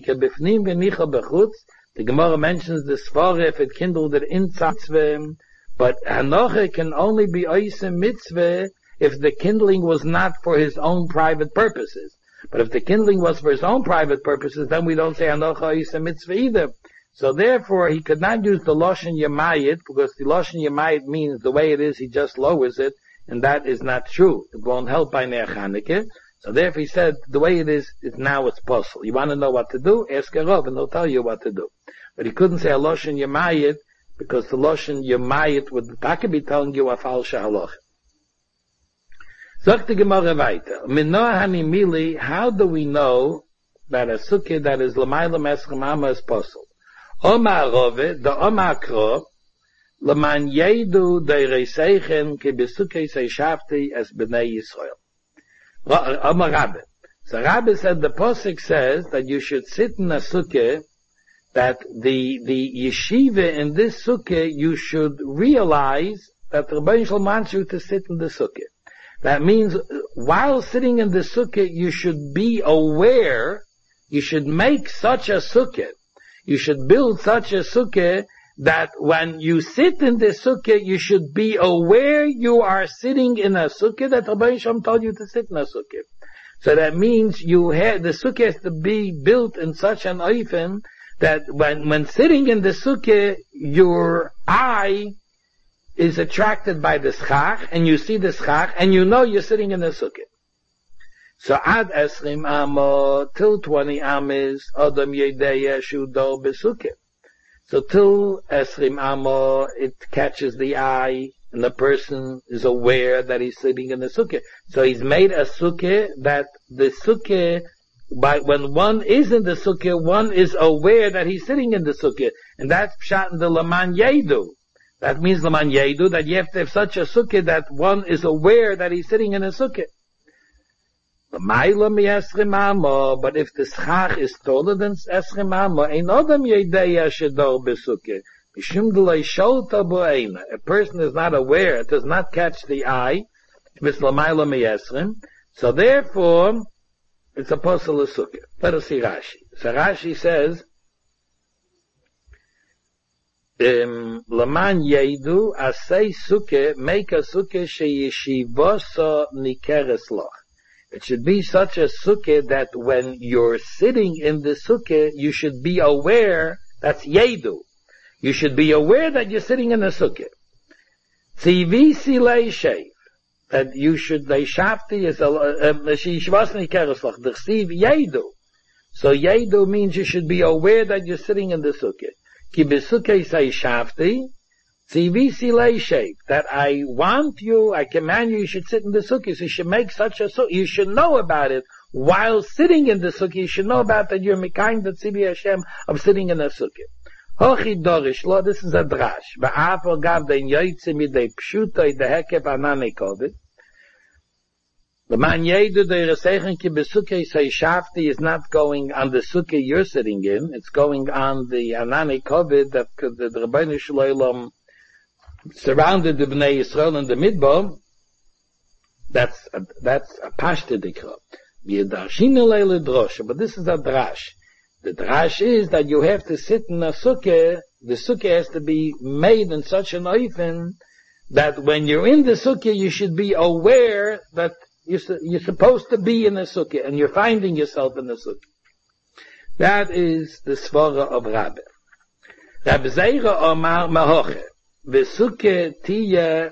Speaker 1: Gemara mentions the svara if it kindled it inside mitzvah, But Hanocha can only be Oisem Mitzvah if the kindling was not for his own private purposes. But if the kindling was for his own private purposes, then we don't say Hanocha Oisem Mitzvah either. So therefore, he could not use the Loshen Yamayit, because the Loshen Yamayit means the way it is, he just lowers it, and that is not true. It won't help by Ner Chanukah. So therefore he said, the way it is, is now it's possible. You want to know what to do? Ask a Rav, and they'll tell you what to do. But he couldn't say a Loshen Yamayit, because the Loshen Yamayit would not be telling you a false halacha. Sagt die Gemara weiter. Minoah hanimili, how do we know that a sukkah that is l'mayla meschem amma is possible? Omar Rove, the Omar Kro, Leman Yedu Deireseichen Ki Besukkei Seishafti as Bnei Yisrael. Omar Rabbe. So Rabbe said the Posik says that you should sit in a sukkah, that the the yeshiva in this sukkah you should realize that the Rebbeinu Shalom wants you to sit in the sukkah. That means while sitting in the sukkah you should be aware, you should make such a sukkah. You should build such a sukkah that when you sit in the sukkah, you should be aware you are sitting in a sukkah that Rabbi Shalom told you to sit in a sukkah. So that means you have, the sukkah has to be built in such an oifen that when, when sitting in the sukkah, your eye is attracted by the schach, and you see the schach, and you know you're sitting in the sukkah. So ad esrim amo, till twenty amis, adam yedeya shudo besukkah. So till esrim amo, it catches the eye, and the person is aware that he's sitting in the sukkah. So he's made a sukkah that the sukkah, by when one is in the sukkah, one is aware that he's sitting in the sukkah, and that's pshat in the laman yedu. That means laman yedu, that you have to have such a sukkah that one is aware that he's sitting in a sukkah. But if the schach is taller than esrim amo, ein adam yedeya shedor besukkah. Mishum d'lei sholta bo'eina. A person is not aware, it does not catch the eye. It's l'mayla mi'esrim. So therefore, it's a posel of sukkah. Let us see Rashi. So Rashi says, um, Laman yedu asay sukkah, make a sukkah sheyeshivosa nikeres loch. It should be such a sukkah that when you're sitting in the sukkah, you should be aware, that's yedu. You should be aware that you're sitting in a sukkah. Tzivisi leishev, that you should, leishafti is a, sheyeshivosni kereslach, the tsiv yedu. So yedu means you should be aware that you're sitting in the sukkah. Ki besukkah seishafti, tzivisi leishev, that I want you, I command you, you should sit in the sukkah. So you should make such a sukkah. You should know about it. While sitting in the sukkah, you should know about that you're mekayim the tzivi Hashem of sitting in a sukkah. Hochi dorish lo, this is a drash. Ba'afo gav den yoytze midei pshutoi dehekep anane kovet. The man yedu de reseichen ki besukkah seishafti is not going on the sukkah you're sitting in. It's going on the anane kovet that the Rebbeinu Shalom surrounded the Bnei Yisrael in the Midbar. That's a, that's a pashta dikra. But this is a drash. The drash is that you have to sit in a sukkah. The sukkah has to be made in such an oifen that when you're in the sukkah, you should be aware that you're, you're supposed to be in a sukkah, and you're finding yourself in the sukkah. That is the svara of Rabbi. Rabbi Zeira Omar Mahoche. V'sukkah tiya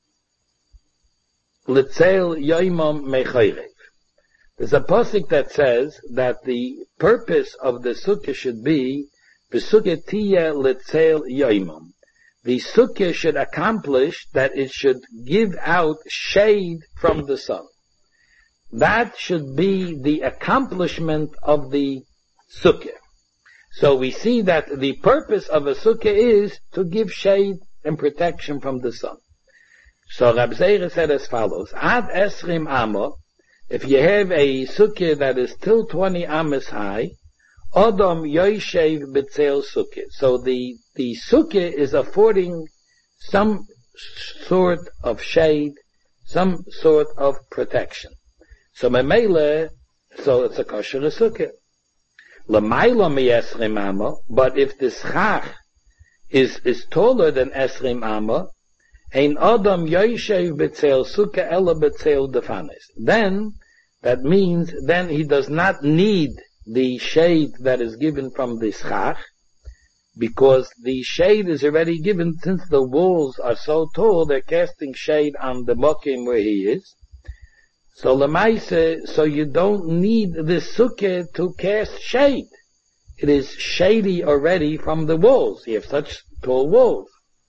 Speaker 1: l'tzel yoimom mechayrev. There's a pasuk that says that the purpose of the sukkah should be v'sukkah tiya l'tzel yoimom. The sukkah should accomplish that it should give out shade from the sun. That should be the accomplishment of the sukkah. So we see that the purpose of a sukkah is to give shade and protection from the sun. So Rab Zeira said as follows, Ad esrim amo, if you have a sukkah that is till twenty amos high, Odom yoishev b'tzel sukkah. So the, the sukkah is affording some sort of shade, some sort of protection. So memele, so it's a kosher sukkah. L'maylo mi esrim amo, but if the schach is, is taller than esrim amo, Ein Adam Yoshev B'Tzeil Sukkah Ela B'Tzeil Defanes. Then, that means, then he does not need the shade that is given from the schach, because the shade is already given, since the walls are so tall, they're casting shade on the mokim where he is. So lemaise, so you don't need the sukkah to cast shade. It is shady already from the walls. You have such tall walls.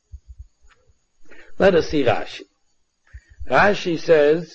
Speaker 1: Let us see Rashi. Rashi says,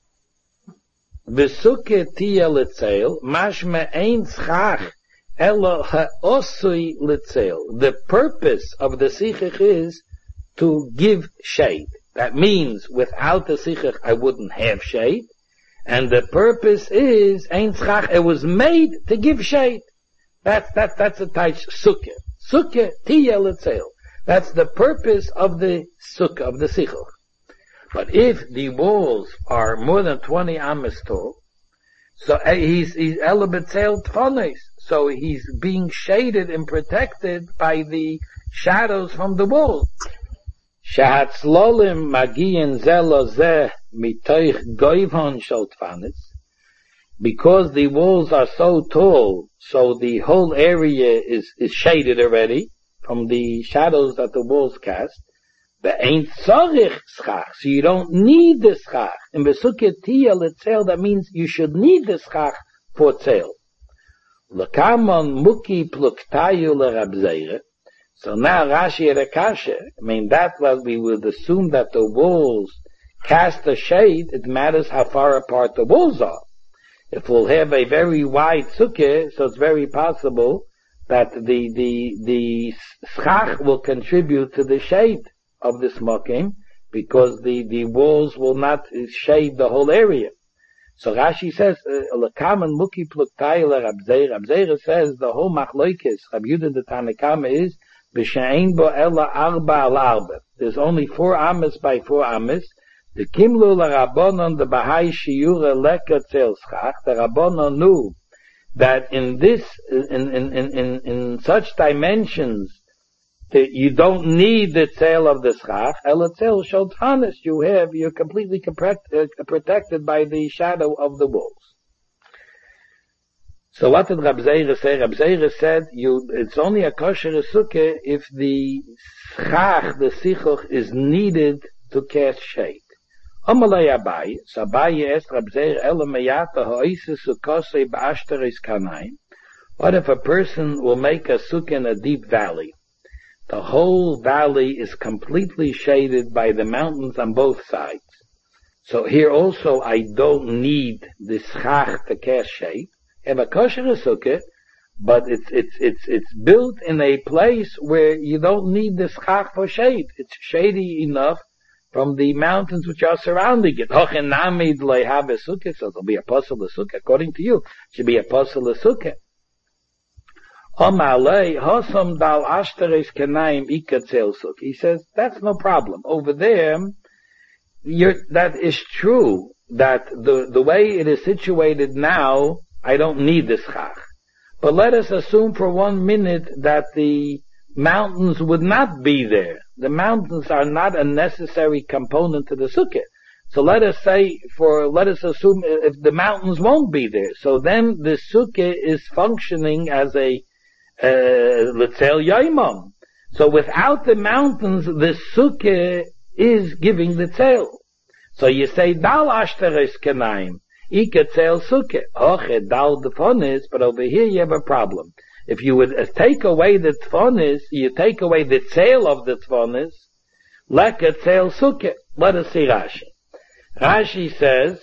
Speaker 1: "V'sukkah tia letzeil, mashma ein schach elo ha'osui letzeil." The purpose of the sichach is to give shade. That means, without the sichach, I wouldn't have shade. And the purpose is ein schach. It was made to give shade. That's that's that's a taich sukkah. Sukkah tia letzeil. That's the purpose of the sukkah, of the sichach. But if the walls are more than twenty amas tall, so uh, he's he's ela b'tzeil tfanes, so he's being shaded and protected by the shadows from the walls. Shahatzlolim magiyin zelo zeh mitoich goivon shel tfanes. Because the walls are so tall, so the whole area is, is shaded already from the shadows that the walls cast. The ain't tzarich schach, so you don't need the schach. In Besukkah tia letzeil, that means you should need the schach for tzeil. L'kamon muki pluktayu l'rabzeire. So now Rashi had a kasha. I mean, that was, we would assume that the walls cast a shade. It matters how far apart the walls are. If we'll have a very wide sukkah, so it's very possible that the, the, the schach will contribute to the shade of this mokim, because the, the walls will not shade the whole area. So Rashi says, L'kaman muki pluktai l'rabzeir. Rabzeir says the whole machloikis, Rab Yehuda the Tanakama is, b'she'ein bo ela arba al arba. There's only four amas by four amas. The kimlu l'rabonon the bahai shiura leka tzel schach. The rabonon knew that in this, in, in, in, in, in such dimensions, that you don't need the tzel of the schach. Ela tzel shod fanes. You have, you're completely protected by the shadow of the walls. So what did Rab Zeira say? Rab Zeira said, you, it's only a kosher sukkah if the schach, the sichuch, is needed to cast shade. Amalei Abaye, so Abaye asked Rab Zeira, Ela meyata ha'isa sukkosei ba'ashteres kanayim. What if a person will make a sukkah in a deep valley? The whole valley is completely shaded by the mountains on both sides. So here also I don't need the schach to cast shade. I have a kosher sukkah, but it's it's it's it's built in a place where you don't need the schach for shade. It's shady enough from the mountains which are surrounding it. Hochenamid lehav sukkah, so it'll be a puzzle sukkah. According to you, it should be a puzzle sukkah. He says, that's no problem. Over there, you're, that is true, that the, the way it is situated now, I don't need this schach. But let us assume for one minute that the mountains would not be there. The mountains are not a necessary component to the sukkah. So let us say, for, let us assume if the mountains won't be there. So then the sukkah is functioning as a L'tzel Yaimam. So without the mountains, the sukkah is giving the tzel. So you say, Dal Ashteres Kanaim, Ika Tzel Sukkah. Oche, Dal Tfonis, but over here you have a problem. If you would take away the Tfonis, you take away the tzel of the Tfonis, Leka Tzel Sukkah. Let us see Rashi. Rashi says,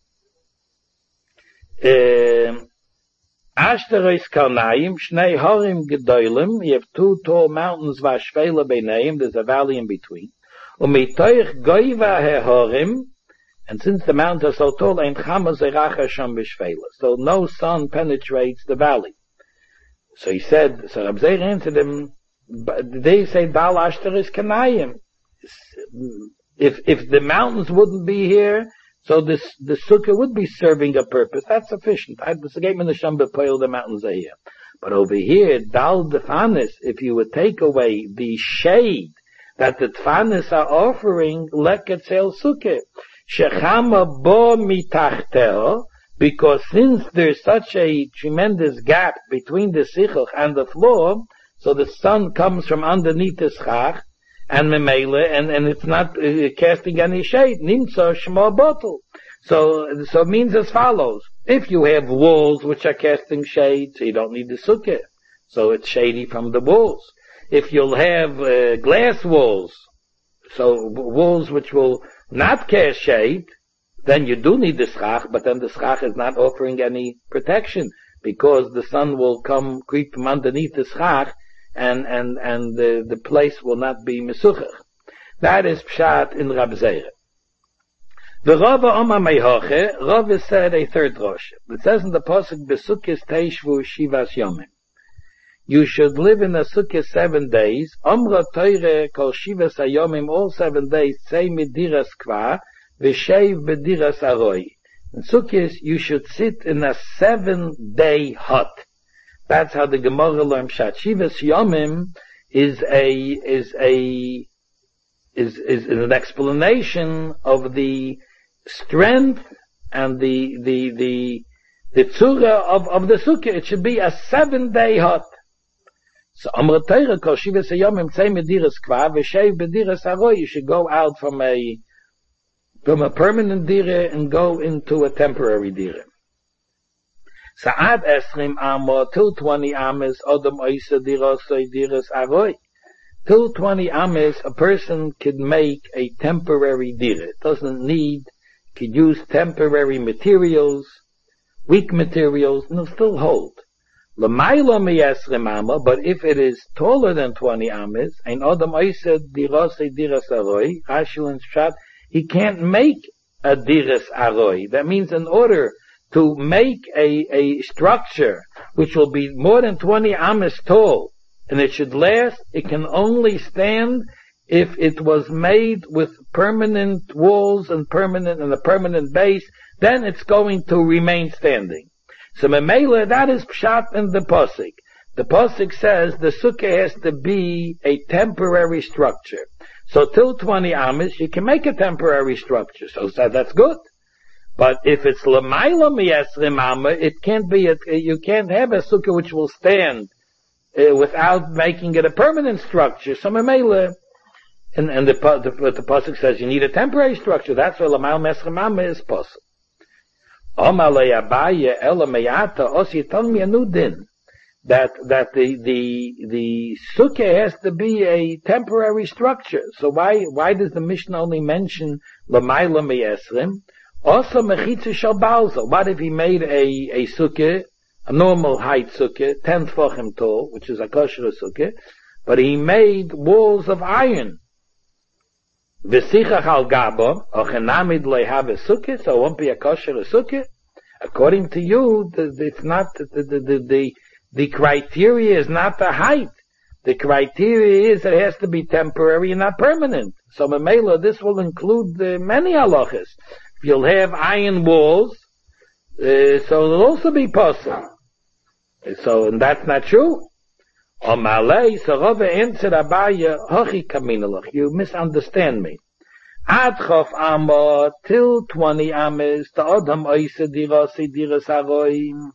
Speaker 1: um, Ashteres Karnaim, Shnei Horim Gedolim, you have two tall mountains, Vashvela Beineim, there's a valley in between. Umitoich Goiva HeHorim, and since the mountains are so tall, Ein Chama Zeracha Sham B'Shvela, so no sun penetrates the valley. So he said, so Rab Zeir answered him, they say Dal Ashteres Karnaim. If, if the mountains wouldn't be here, so this, the sukkah would be serving a purpose. That's sufficient. The mountains are here. But over here, Dal Defanis, if you would take away the shade that the Tfanis are offering leketzel sukkah. Shechama bo mitachtel, because since there's such a tremendous gap between the sichuch and the floor, so the sun comes from underneath the schach, and memele, and, and it's not uh, casting any shade. Nimtza shma bottle. So, so it means as follows. If you have walls which are casting shade, so you don't need the sukkah. So it's shady from the walls. If you'll have uh, glass walls, so walls which will not cast shade, then you do need the schach, but then the schach is not offering any protection, because the sun will come, creep from underneath the schach, and, and, and the, the place will not be mesuchach. That is pshat in Rab Zeira. The Rava Oma Meihoche, Rava said a third rosh. It says in the pasuk, Besukis teishvu shivas yomim. You should live in a sukkah seven days. Omra teire kol shivas hayomim, all seven days, tzei midiras kva, v'sheiv bediras aroi. In sukkahs, you should sit in a seven-day hut. That's how the Gemara learns Pshat. Shivas yomim is a, is a, is, is an explanation of the strength and the, the, the, the tzura of, of the sukkah. It should be a seven-day hut. So, Amr Teira kol shivas hayomim tzei mediras kva v'sheiv bediras aroi. You should go out from a, from a permanent dira and go into a temporary dira. Sa'ad esrim amo, till twenty ames, odom oisa dirosoi diras aroi. Till twenty ames, a person could make a temporary dira. It doesn't need, could use temporary materials, weak materials, and it'll still hold. L'maylo miyesrim amo, but if it is taller than twenty ames, ein odom oisa dirosoi diras aroi, Rashi and Pshat, he can't make a diras aroi. That means in order to make a, a structure which will be more than twenty ames tall, and it should last, it can only stand if it was made with permanent walls and permanent and a permanent base, then it's going to remain standing. So memela, that is pshat in the pasuk. The pasuk says the sukkah has to be a temporary structure. So till twenty ames, you can make a temporary structure. So, so that's good. But if it's l'mayla miyesrim ama, it can't be, a, you can't have a sukkah which will stand uh, without making it a permanent structure. So memela, and, and the, the, the pasuk says you need a temporary structure. That's why l'mayla miyesrim ama is possible. Omalei abaye ela meyata osi tell me a new din. That, that the, the, the sukkah has to be a temporary structure. So why, why does the Mishnah only mention l'mayla miyesrim? Also mechitza shel balzel. What if he made a, a sukkah, a normal height sukkah, ten tefachim tall, which is a kosher sukkah, but he made walls of iron. V'sichach al gabo, ochenamid lehave sukkah, so it won't be a kosher sukkah. According to you, the, the, it's not, the, the, the, the, the criteria is not the height. The criteria is it has to be temporary and not permanent. So memela, this will include uh, many halachas. If you'll have iron walls, uh, so it'll also be possible. So, and that's not true. On Malay, so Rava answered Abaya, Hochi kaminalach, you misunderstand me. Adchof Amor, till twenty ames, the Odom Oise Dirasi Diras Aroim.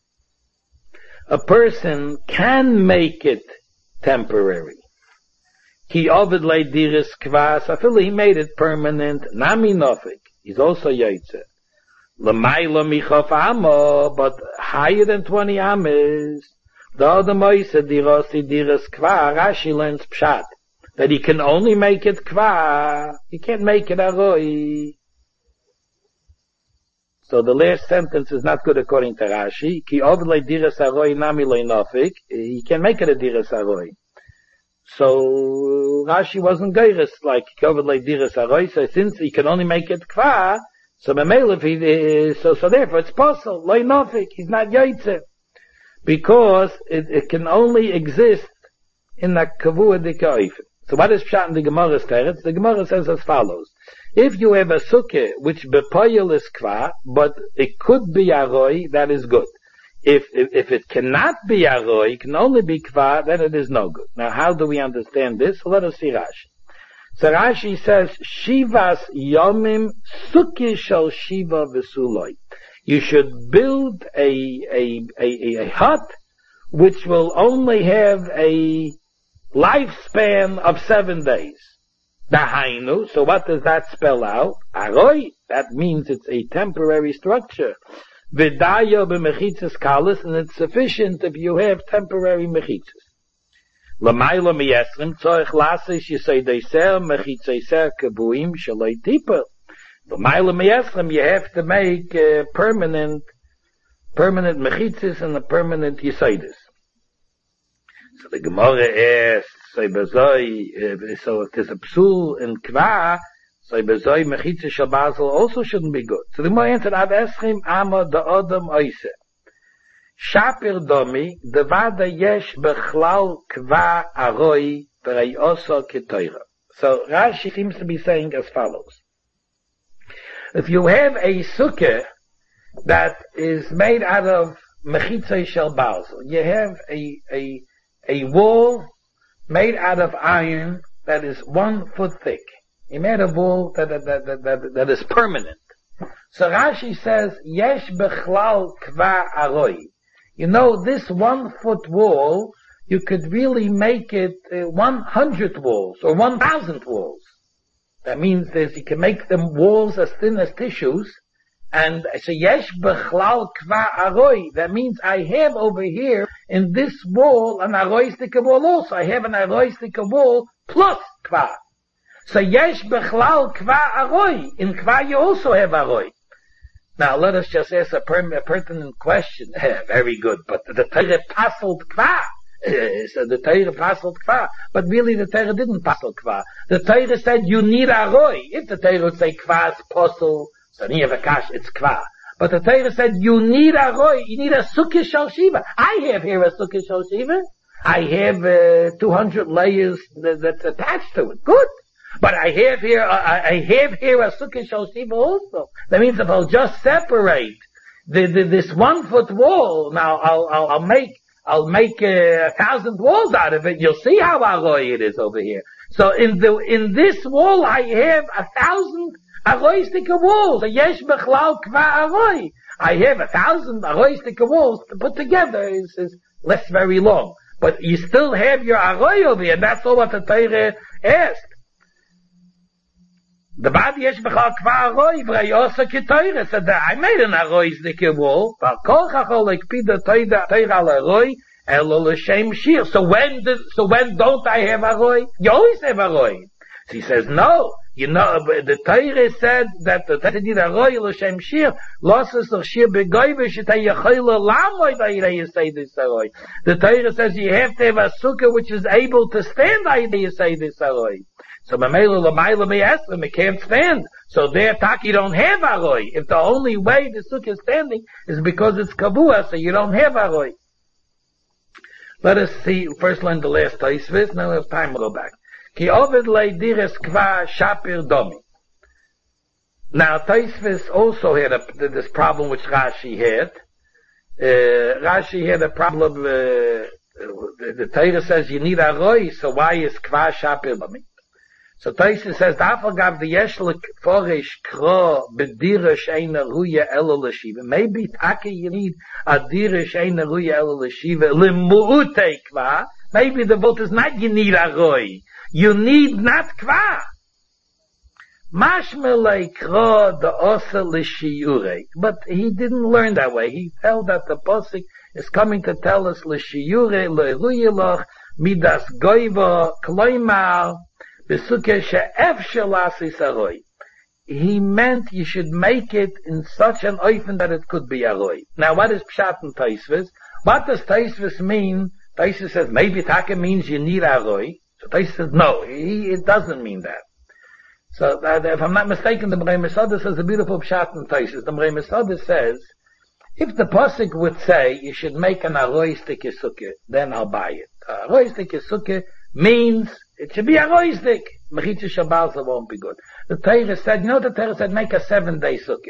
Speaker 1: A person can make it temporary. Ki Ovid Le Diras Kvas, I feel he made it permanent, Nami Nofik. He's also Yaitze. L'mayla michof amo, but higher than twenty ames. The other moise dirasi diras kva, Rashi learns pshat. That he can only make it kva. He can't make it aroi. So the last sentence is not good according to Rashi. Ki oved le diras aroi nami le nofik. He can make it a diras aroi. So Rashi wasn't geiris like covered like diras aroi. So since he can only make it kva, so memel if he so so therefore it's possible. Loi nofik, he's not yaitze, because it, it can only exist in the kavua dikaif. So what is pshat in the Gemara's teretz? The Gemara says as follows: if you have a sukkah which bepoyel is kva, but it could be aroi, that is good. If, if, if it cannot be aroi, it can only be kva, then it is no good. Now, how do we understand this? Let us see Rashi. So Rashi says, Shivas Yomim Suki Shal Shiva V'Suloi. You should build a, a, a, a hut which will only have a lifespan of seven days. Dahainu, so what does that spell out? Aroi, that means it's a temporary structure. Vidayo b'mechitzas kalis, and it's sufficient if you have temporary mechitzas. L'mayla miyesrim, tzorich lasish yisaydeser, mechitzeser kebuim, shaloi tipa. L'mayla miyesrim, you have to make uh, permanent, permanent mechitzas and a permanent yisaydes. So the Gemara asks, so bezoi, so if there's a psul in kva, so bezoi mechitza shel basel also shouldn't be good. So the Gemara answered, Av eschim ama da odom oise. Shapir domi, devada yesh bechlal kva aroi, berei oso ketoira. So Rashi seems to be saying as follows. If you have a sukkah that is made out of mechitza shel basel, you have a, a, a wall made out of iron that is one foot thick. He made a wall that, that, that, that, that is permanent. So Rashi says, Yesh bechlal kva aroi. You know, this one foot wall, you could really make it uh, one hundred walls or one thousand walls. That means that you can make them walls as thin as tissues. And so Yesh bechlal kva aroi. That means I have over here in this wall an aroistic wall also. I have an aroistic wall plus kva. So Yesh bechlal kva aroi. In kva you also have aroi. Now let us just ask a, per- a pertinent question. Very good, but the Torah passled kva. Uh, so the Torah passled kva, but really the Torah didn't passel kva. The Torah said you need aroi. If the Torah would say kva is passel, so then you have a kash, it's kva. But the Torah said, you need a roi, you need a sukkah shel shiva. I have here a sukkah shel shiva. I have uh, two hundred layers that, that's attached to it. Good. But I have here, uh, I have here a sukkah shel shiva also. That means if I'll just separate the, the, this one foot wall, now I'll, I'll, I'll make, I'll make uh, a thousand walls out of it. You'll see how aroi it is over here. So in the, in this wall I have a thousand aroistic walls. A yesh bechlal kva aroi. I have a thousand aroistic walls to put together is, is less very long. But you still have your aroi over here, and that's all what the Torah asked. The bad yesh bechlal kva aroi, vrei osa ketoira, said that I made an aroistic wall, but kol chachol ekpid the Torah al aroi, elo l'shem shir. So when, the, so when don't I have aroi? You always have aroi. So he says, no. You know, the Torah said that the Torah did a royal Hashem shir, losses of shir begoivish, it a yachayla lamoy vayirei you say this aroi. The Torah says you have to have a sukkah which is able to stand vayirei you say this aroi. So mamela lamayla meyeslim, it can't stand. So there, taki don't have aroi. If the only way the sukkah is standing is because it's kavua, so you don't have aroi. Let us see, first learn the last Taisvis, now we have time to go back. Ki ovid leidires kva shapir domi. Now, Taisvis also had a, this problem which Rashi had. Uh, Rashi had a problem, uh, the, the Torah says you need a roi, so why is kva shapir domi? So Taisvis says, Dafal gav the yeshlik forish kro bedirish eina ruya elo l'shiva. Maybe taki you need a dirish eina ruya elo l'shiva limu'ute kva. Maybe the vote is not you need a roi. You need not kva. Mashmelei kro the osa l'shiyure. But he didn't learn that way. He felt that the posik is coming to tell us l'shiyure le'ruyeloch midas goiva kloimar b'suke she'ef shelasi saroi. He meant you should make it in such an oifen that it could be aroi. Now what is pshat and taisvis? What does taisvis mean? Taisvis says maybe taka means you need aroi. So Taisvis says, no, he, it doesn't mean that. So, uh, if I'm not mistaken, the Mrei Mesoda says a beautiful pshat in Taisvis. The Mrei Mesoda says, if the Pasuk would say, you should make an aroistik yisukkah, then I'll buy it. Uh, aroistik yisukkah means, it should be aroistik. Mechitza Shabbat won't be good. The Torah said, you know the Torah said, make a seven day sukkah.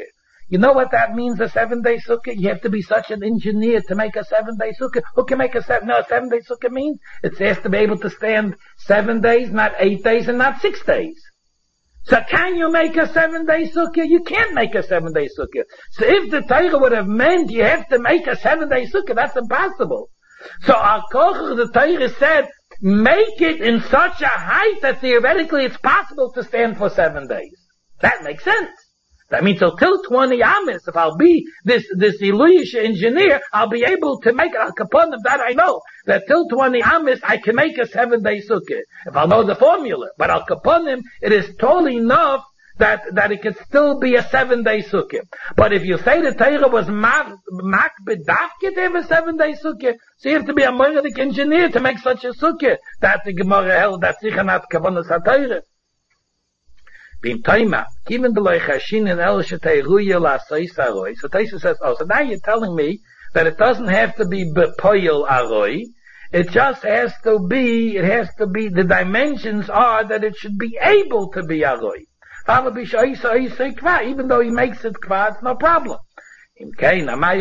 Speaker 1: You know what that means, a seven-day sukkah? You have to be such an engineer to make a seven-day sukkah. Who can make a seven, no, a seven-day sukkah means? It has to be able to stand seven days, not eight days, and not six days. So can you make a seven-day sukkah? You can't make a seven-day sukkah. So if the Torah would have meant you have to make a seven-day sukkah, that's impossible. So Al Kochach, the Torah said, make it in such a height that theoretically it's possible to stand for seven days. That makes sense. That means so till twenty amis, if I'll be this, this Eluyish engineer, I'll be able to make Al Kaponim, that I know. That till twenty amis, I can make a seven day sukkah. If I'll know the formula. But Al Kaponim, it is totally enough that, that it could still be a seven day sukkah. But if you say the Torah was makbid dafke to have a seven day sukkah, so you have to be a Moiridik engineer to make such a sukkah. That the Gemara held, that's sicher not Kavanas HaTorah. Bim Taima, even the Leichashin and El Sheteiruya La Saisaroi. So Taisa says, oh, so now you're telling me that it doesn't have to be Bepoyel Aroi. It just has to be, it has to be, the dimensions are that it should be able to be Aroi. Even though he makes it Kva, it's no problem. Why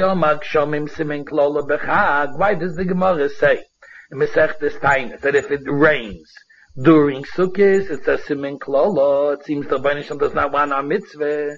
Speaker 1: does the Gemara say, that if it rains, during Sukkot, it's a simen klolo. It seems the Rebbeinu Shalom does not want our mitzvah.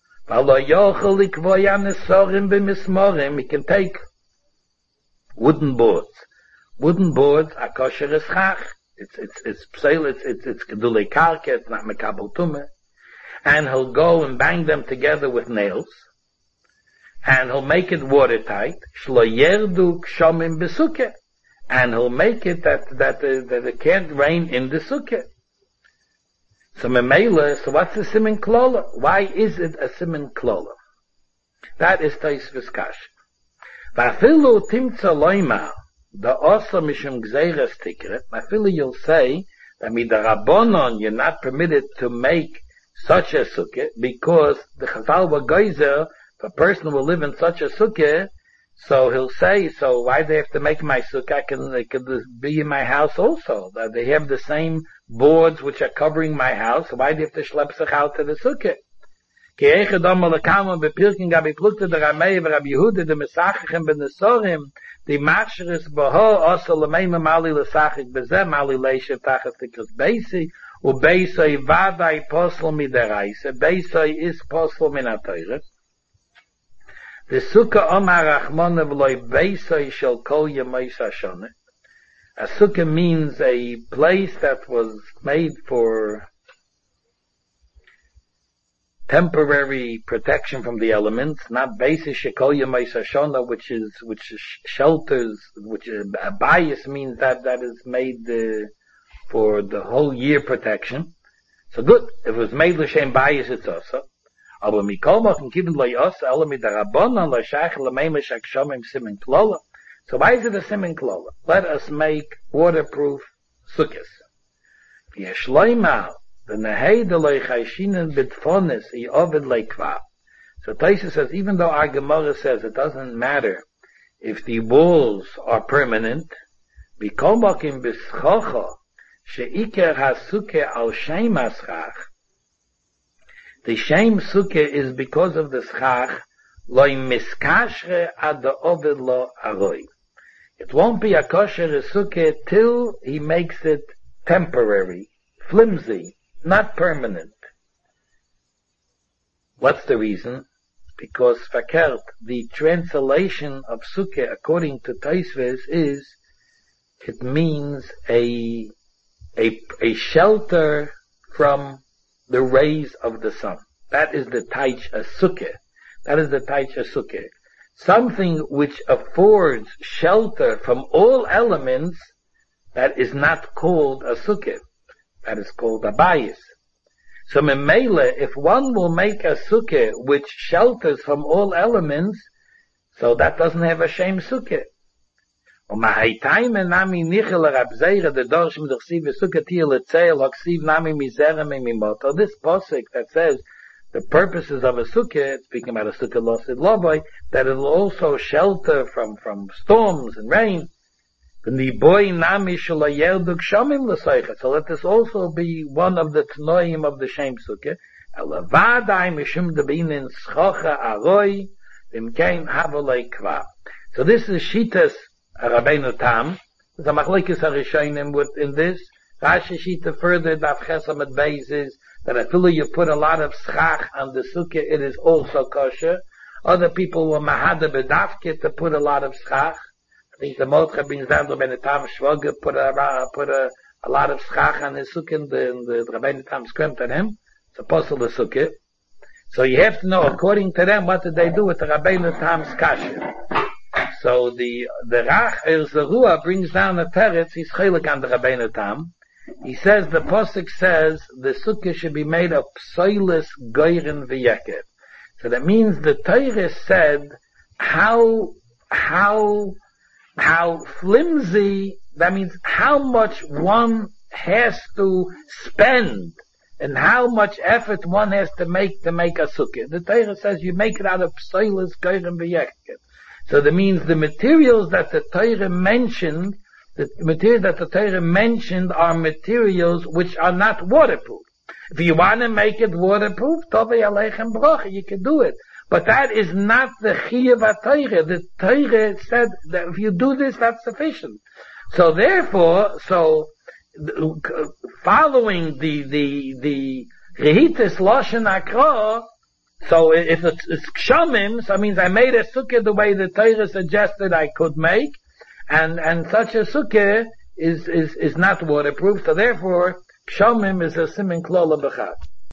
Speaker 1: He can take wooden boards. Wooden boards are kosher as chach. It's, it's, it's pseil, it's, it's, it's kedulei karka, it's not mekabel tumah. And he'll go and bang them together with nails. And he'll make it watertight. Shlo yerdu kshomim besukkah. And he'll make it that, that, uh, that it can't rain in the sukkah. So memela, so what's a simen klola? Why is it a simen klola? That is Tosfos Kash. Vafilu timtza loima, the osa mishum gzeiras tikret, vafilu you'll say, that with the Rabbonon you're not permitted to make such a sukkah, because the Chazal wa Geyser, if a person will live in such a sukkah, so he'll say, so why do they have to make my sukkah? I can, they could be in my house also. They have the same boards which are covering my house. So why do you have to schlep sich out to the sukkah? The machris beho also lemeim mali lesachik bezeh mali leishev tachas tikras beisi u beisai vadai posel mideraisa. Beisai is posel minatayres. The sukkah omar rachmona v'loi beisai shel kol yemais hashoneh. A sukkah means a place that was made for temporary protection from the elements, not beisai shel kol yemais hashoneh, which is which is shelters, which is, a bias means that that is made uh, for the whole year protection. So good, if it was made l'shem bias, it's also. Aber mikol machen kiven lo yos alle mit der Rabbonon lo shach le meimish akshomim simen klola. So why is it a simen klola? Let us make waterproof sukkahs. Yesh loimal the nehei de lo chayshinen bitfonis I ovid le kva. So Taisa says, even though our Gemara says it doesn't matter if the walls are permanent, mikol machen bischocha sheiker hasukkah al shem aschach. The shem sukkah is because of the schach, loy miskashre ad the oved lo aroi. It won't be a kosher sukkah till he makes it temporary, flimsy, not permanent. What's the reason? Because fakert, the translation of sukkah according to Tosfos is, it means a, a, a shelter from the rays of the sun. That is the taich a sukkah. That is the taich a sukkah. Something which affords shelter from all elements, that is not called a sukkah. That is called a bias. So memele, if one will make a sukkah which shelters from all elements, so that doesn't have a shem sukkah. This posik that says the purposes of a sukkah, speaking about a sukkah losid loboy, that it will also shelter from, from storms and rain. So let this also be one of the tnoim of the shem sukkah, Elavadai mishum debinin schocha aroi v'imkein havolei kva. So this is Shitas Rabbeinu Tam. There's a machlekes harishonim in this. Rashi Shita further Daf Chesamad Beis is that after you put a lot of schach on the sukkah, it is also kosher. Other people were mahada bedafke to put a lot of schach. I think the Mordechai ben Zandor ben Tam Shvoger put a put a, a lot of schach on his sukkah. And the, the Rabbeinu Tam scrimped on him. It's apostle the sukkah. So you have to know, according to them, what did they do with the Rabbeinu Tam's kasher? So the the Rach El Zerua brings down a teretz. He's chelik on the Rabbeinu Tam. He says the posuk says the sukkah should be made of psoilus goyrin v'yeker. So that means the Torah said how how how flimsy. That means how much one has to spend and how much effort one has to make to make a sukkah. The Torah says you make it out of psoilus goyrin v'yeker. So that means the materials that the Torah mentioned. The materials that the Torah mentioned are materials which are not waterproof. If you want to make it waterproof, tovei aleichem bracha, you can do it. But that is not the chiyuv HaTorah. The Torah said that if you do this, that's sufficient. So therefore, so following the the the rehitis lashon hakra, so if it's, it's kshamim, so it means I made a sukkah the way the Torah suggested I could make. And, and such a sukkah is, is, is not waterproof, so therefore, kshamim is a simin klola b'chad.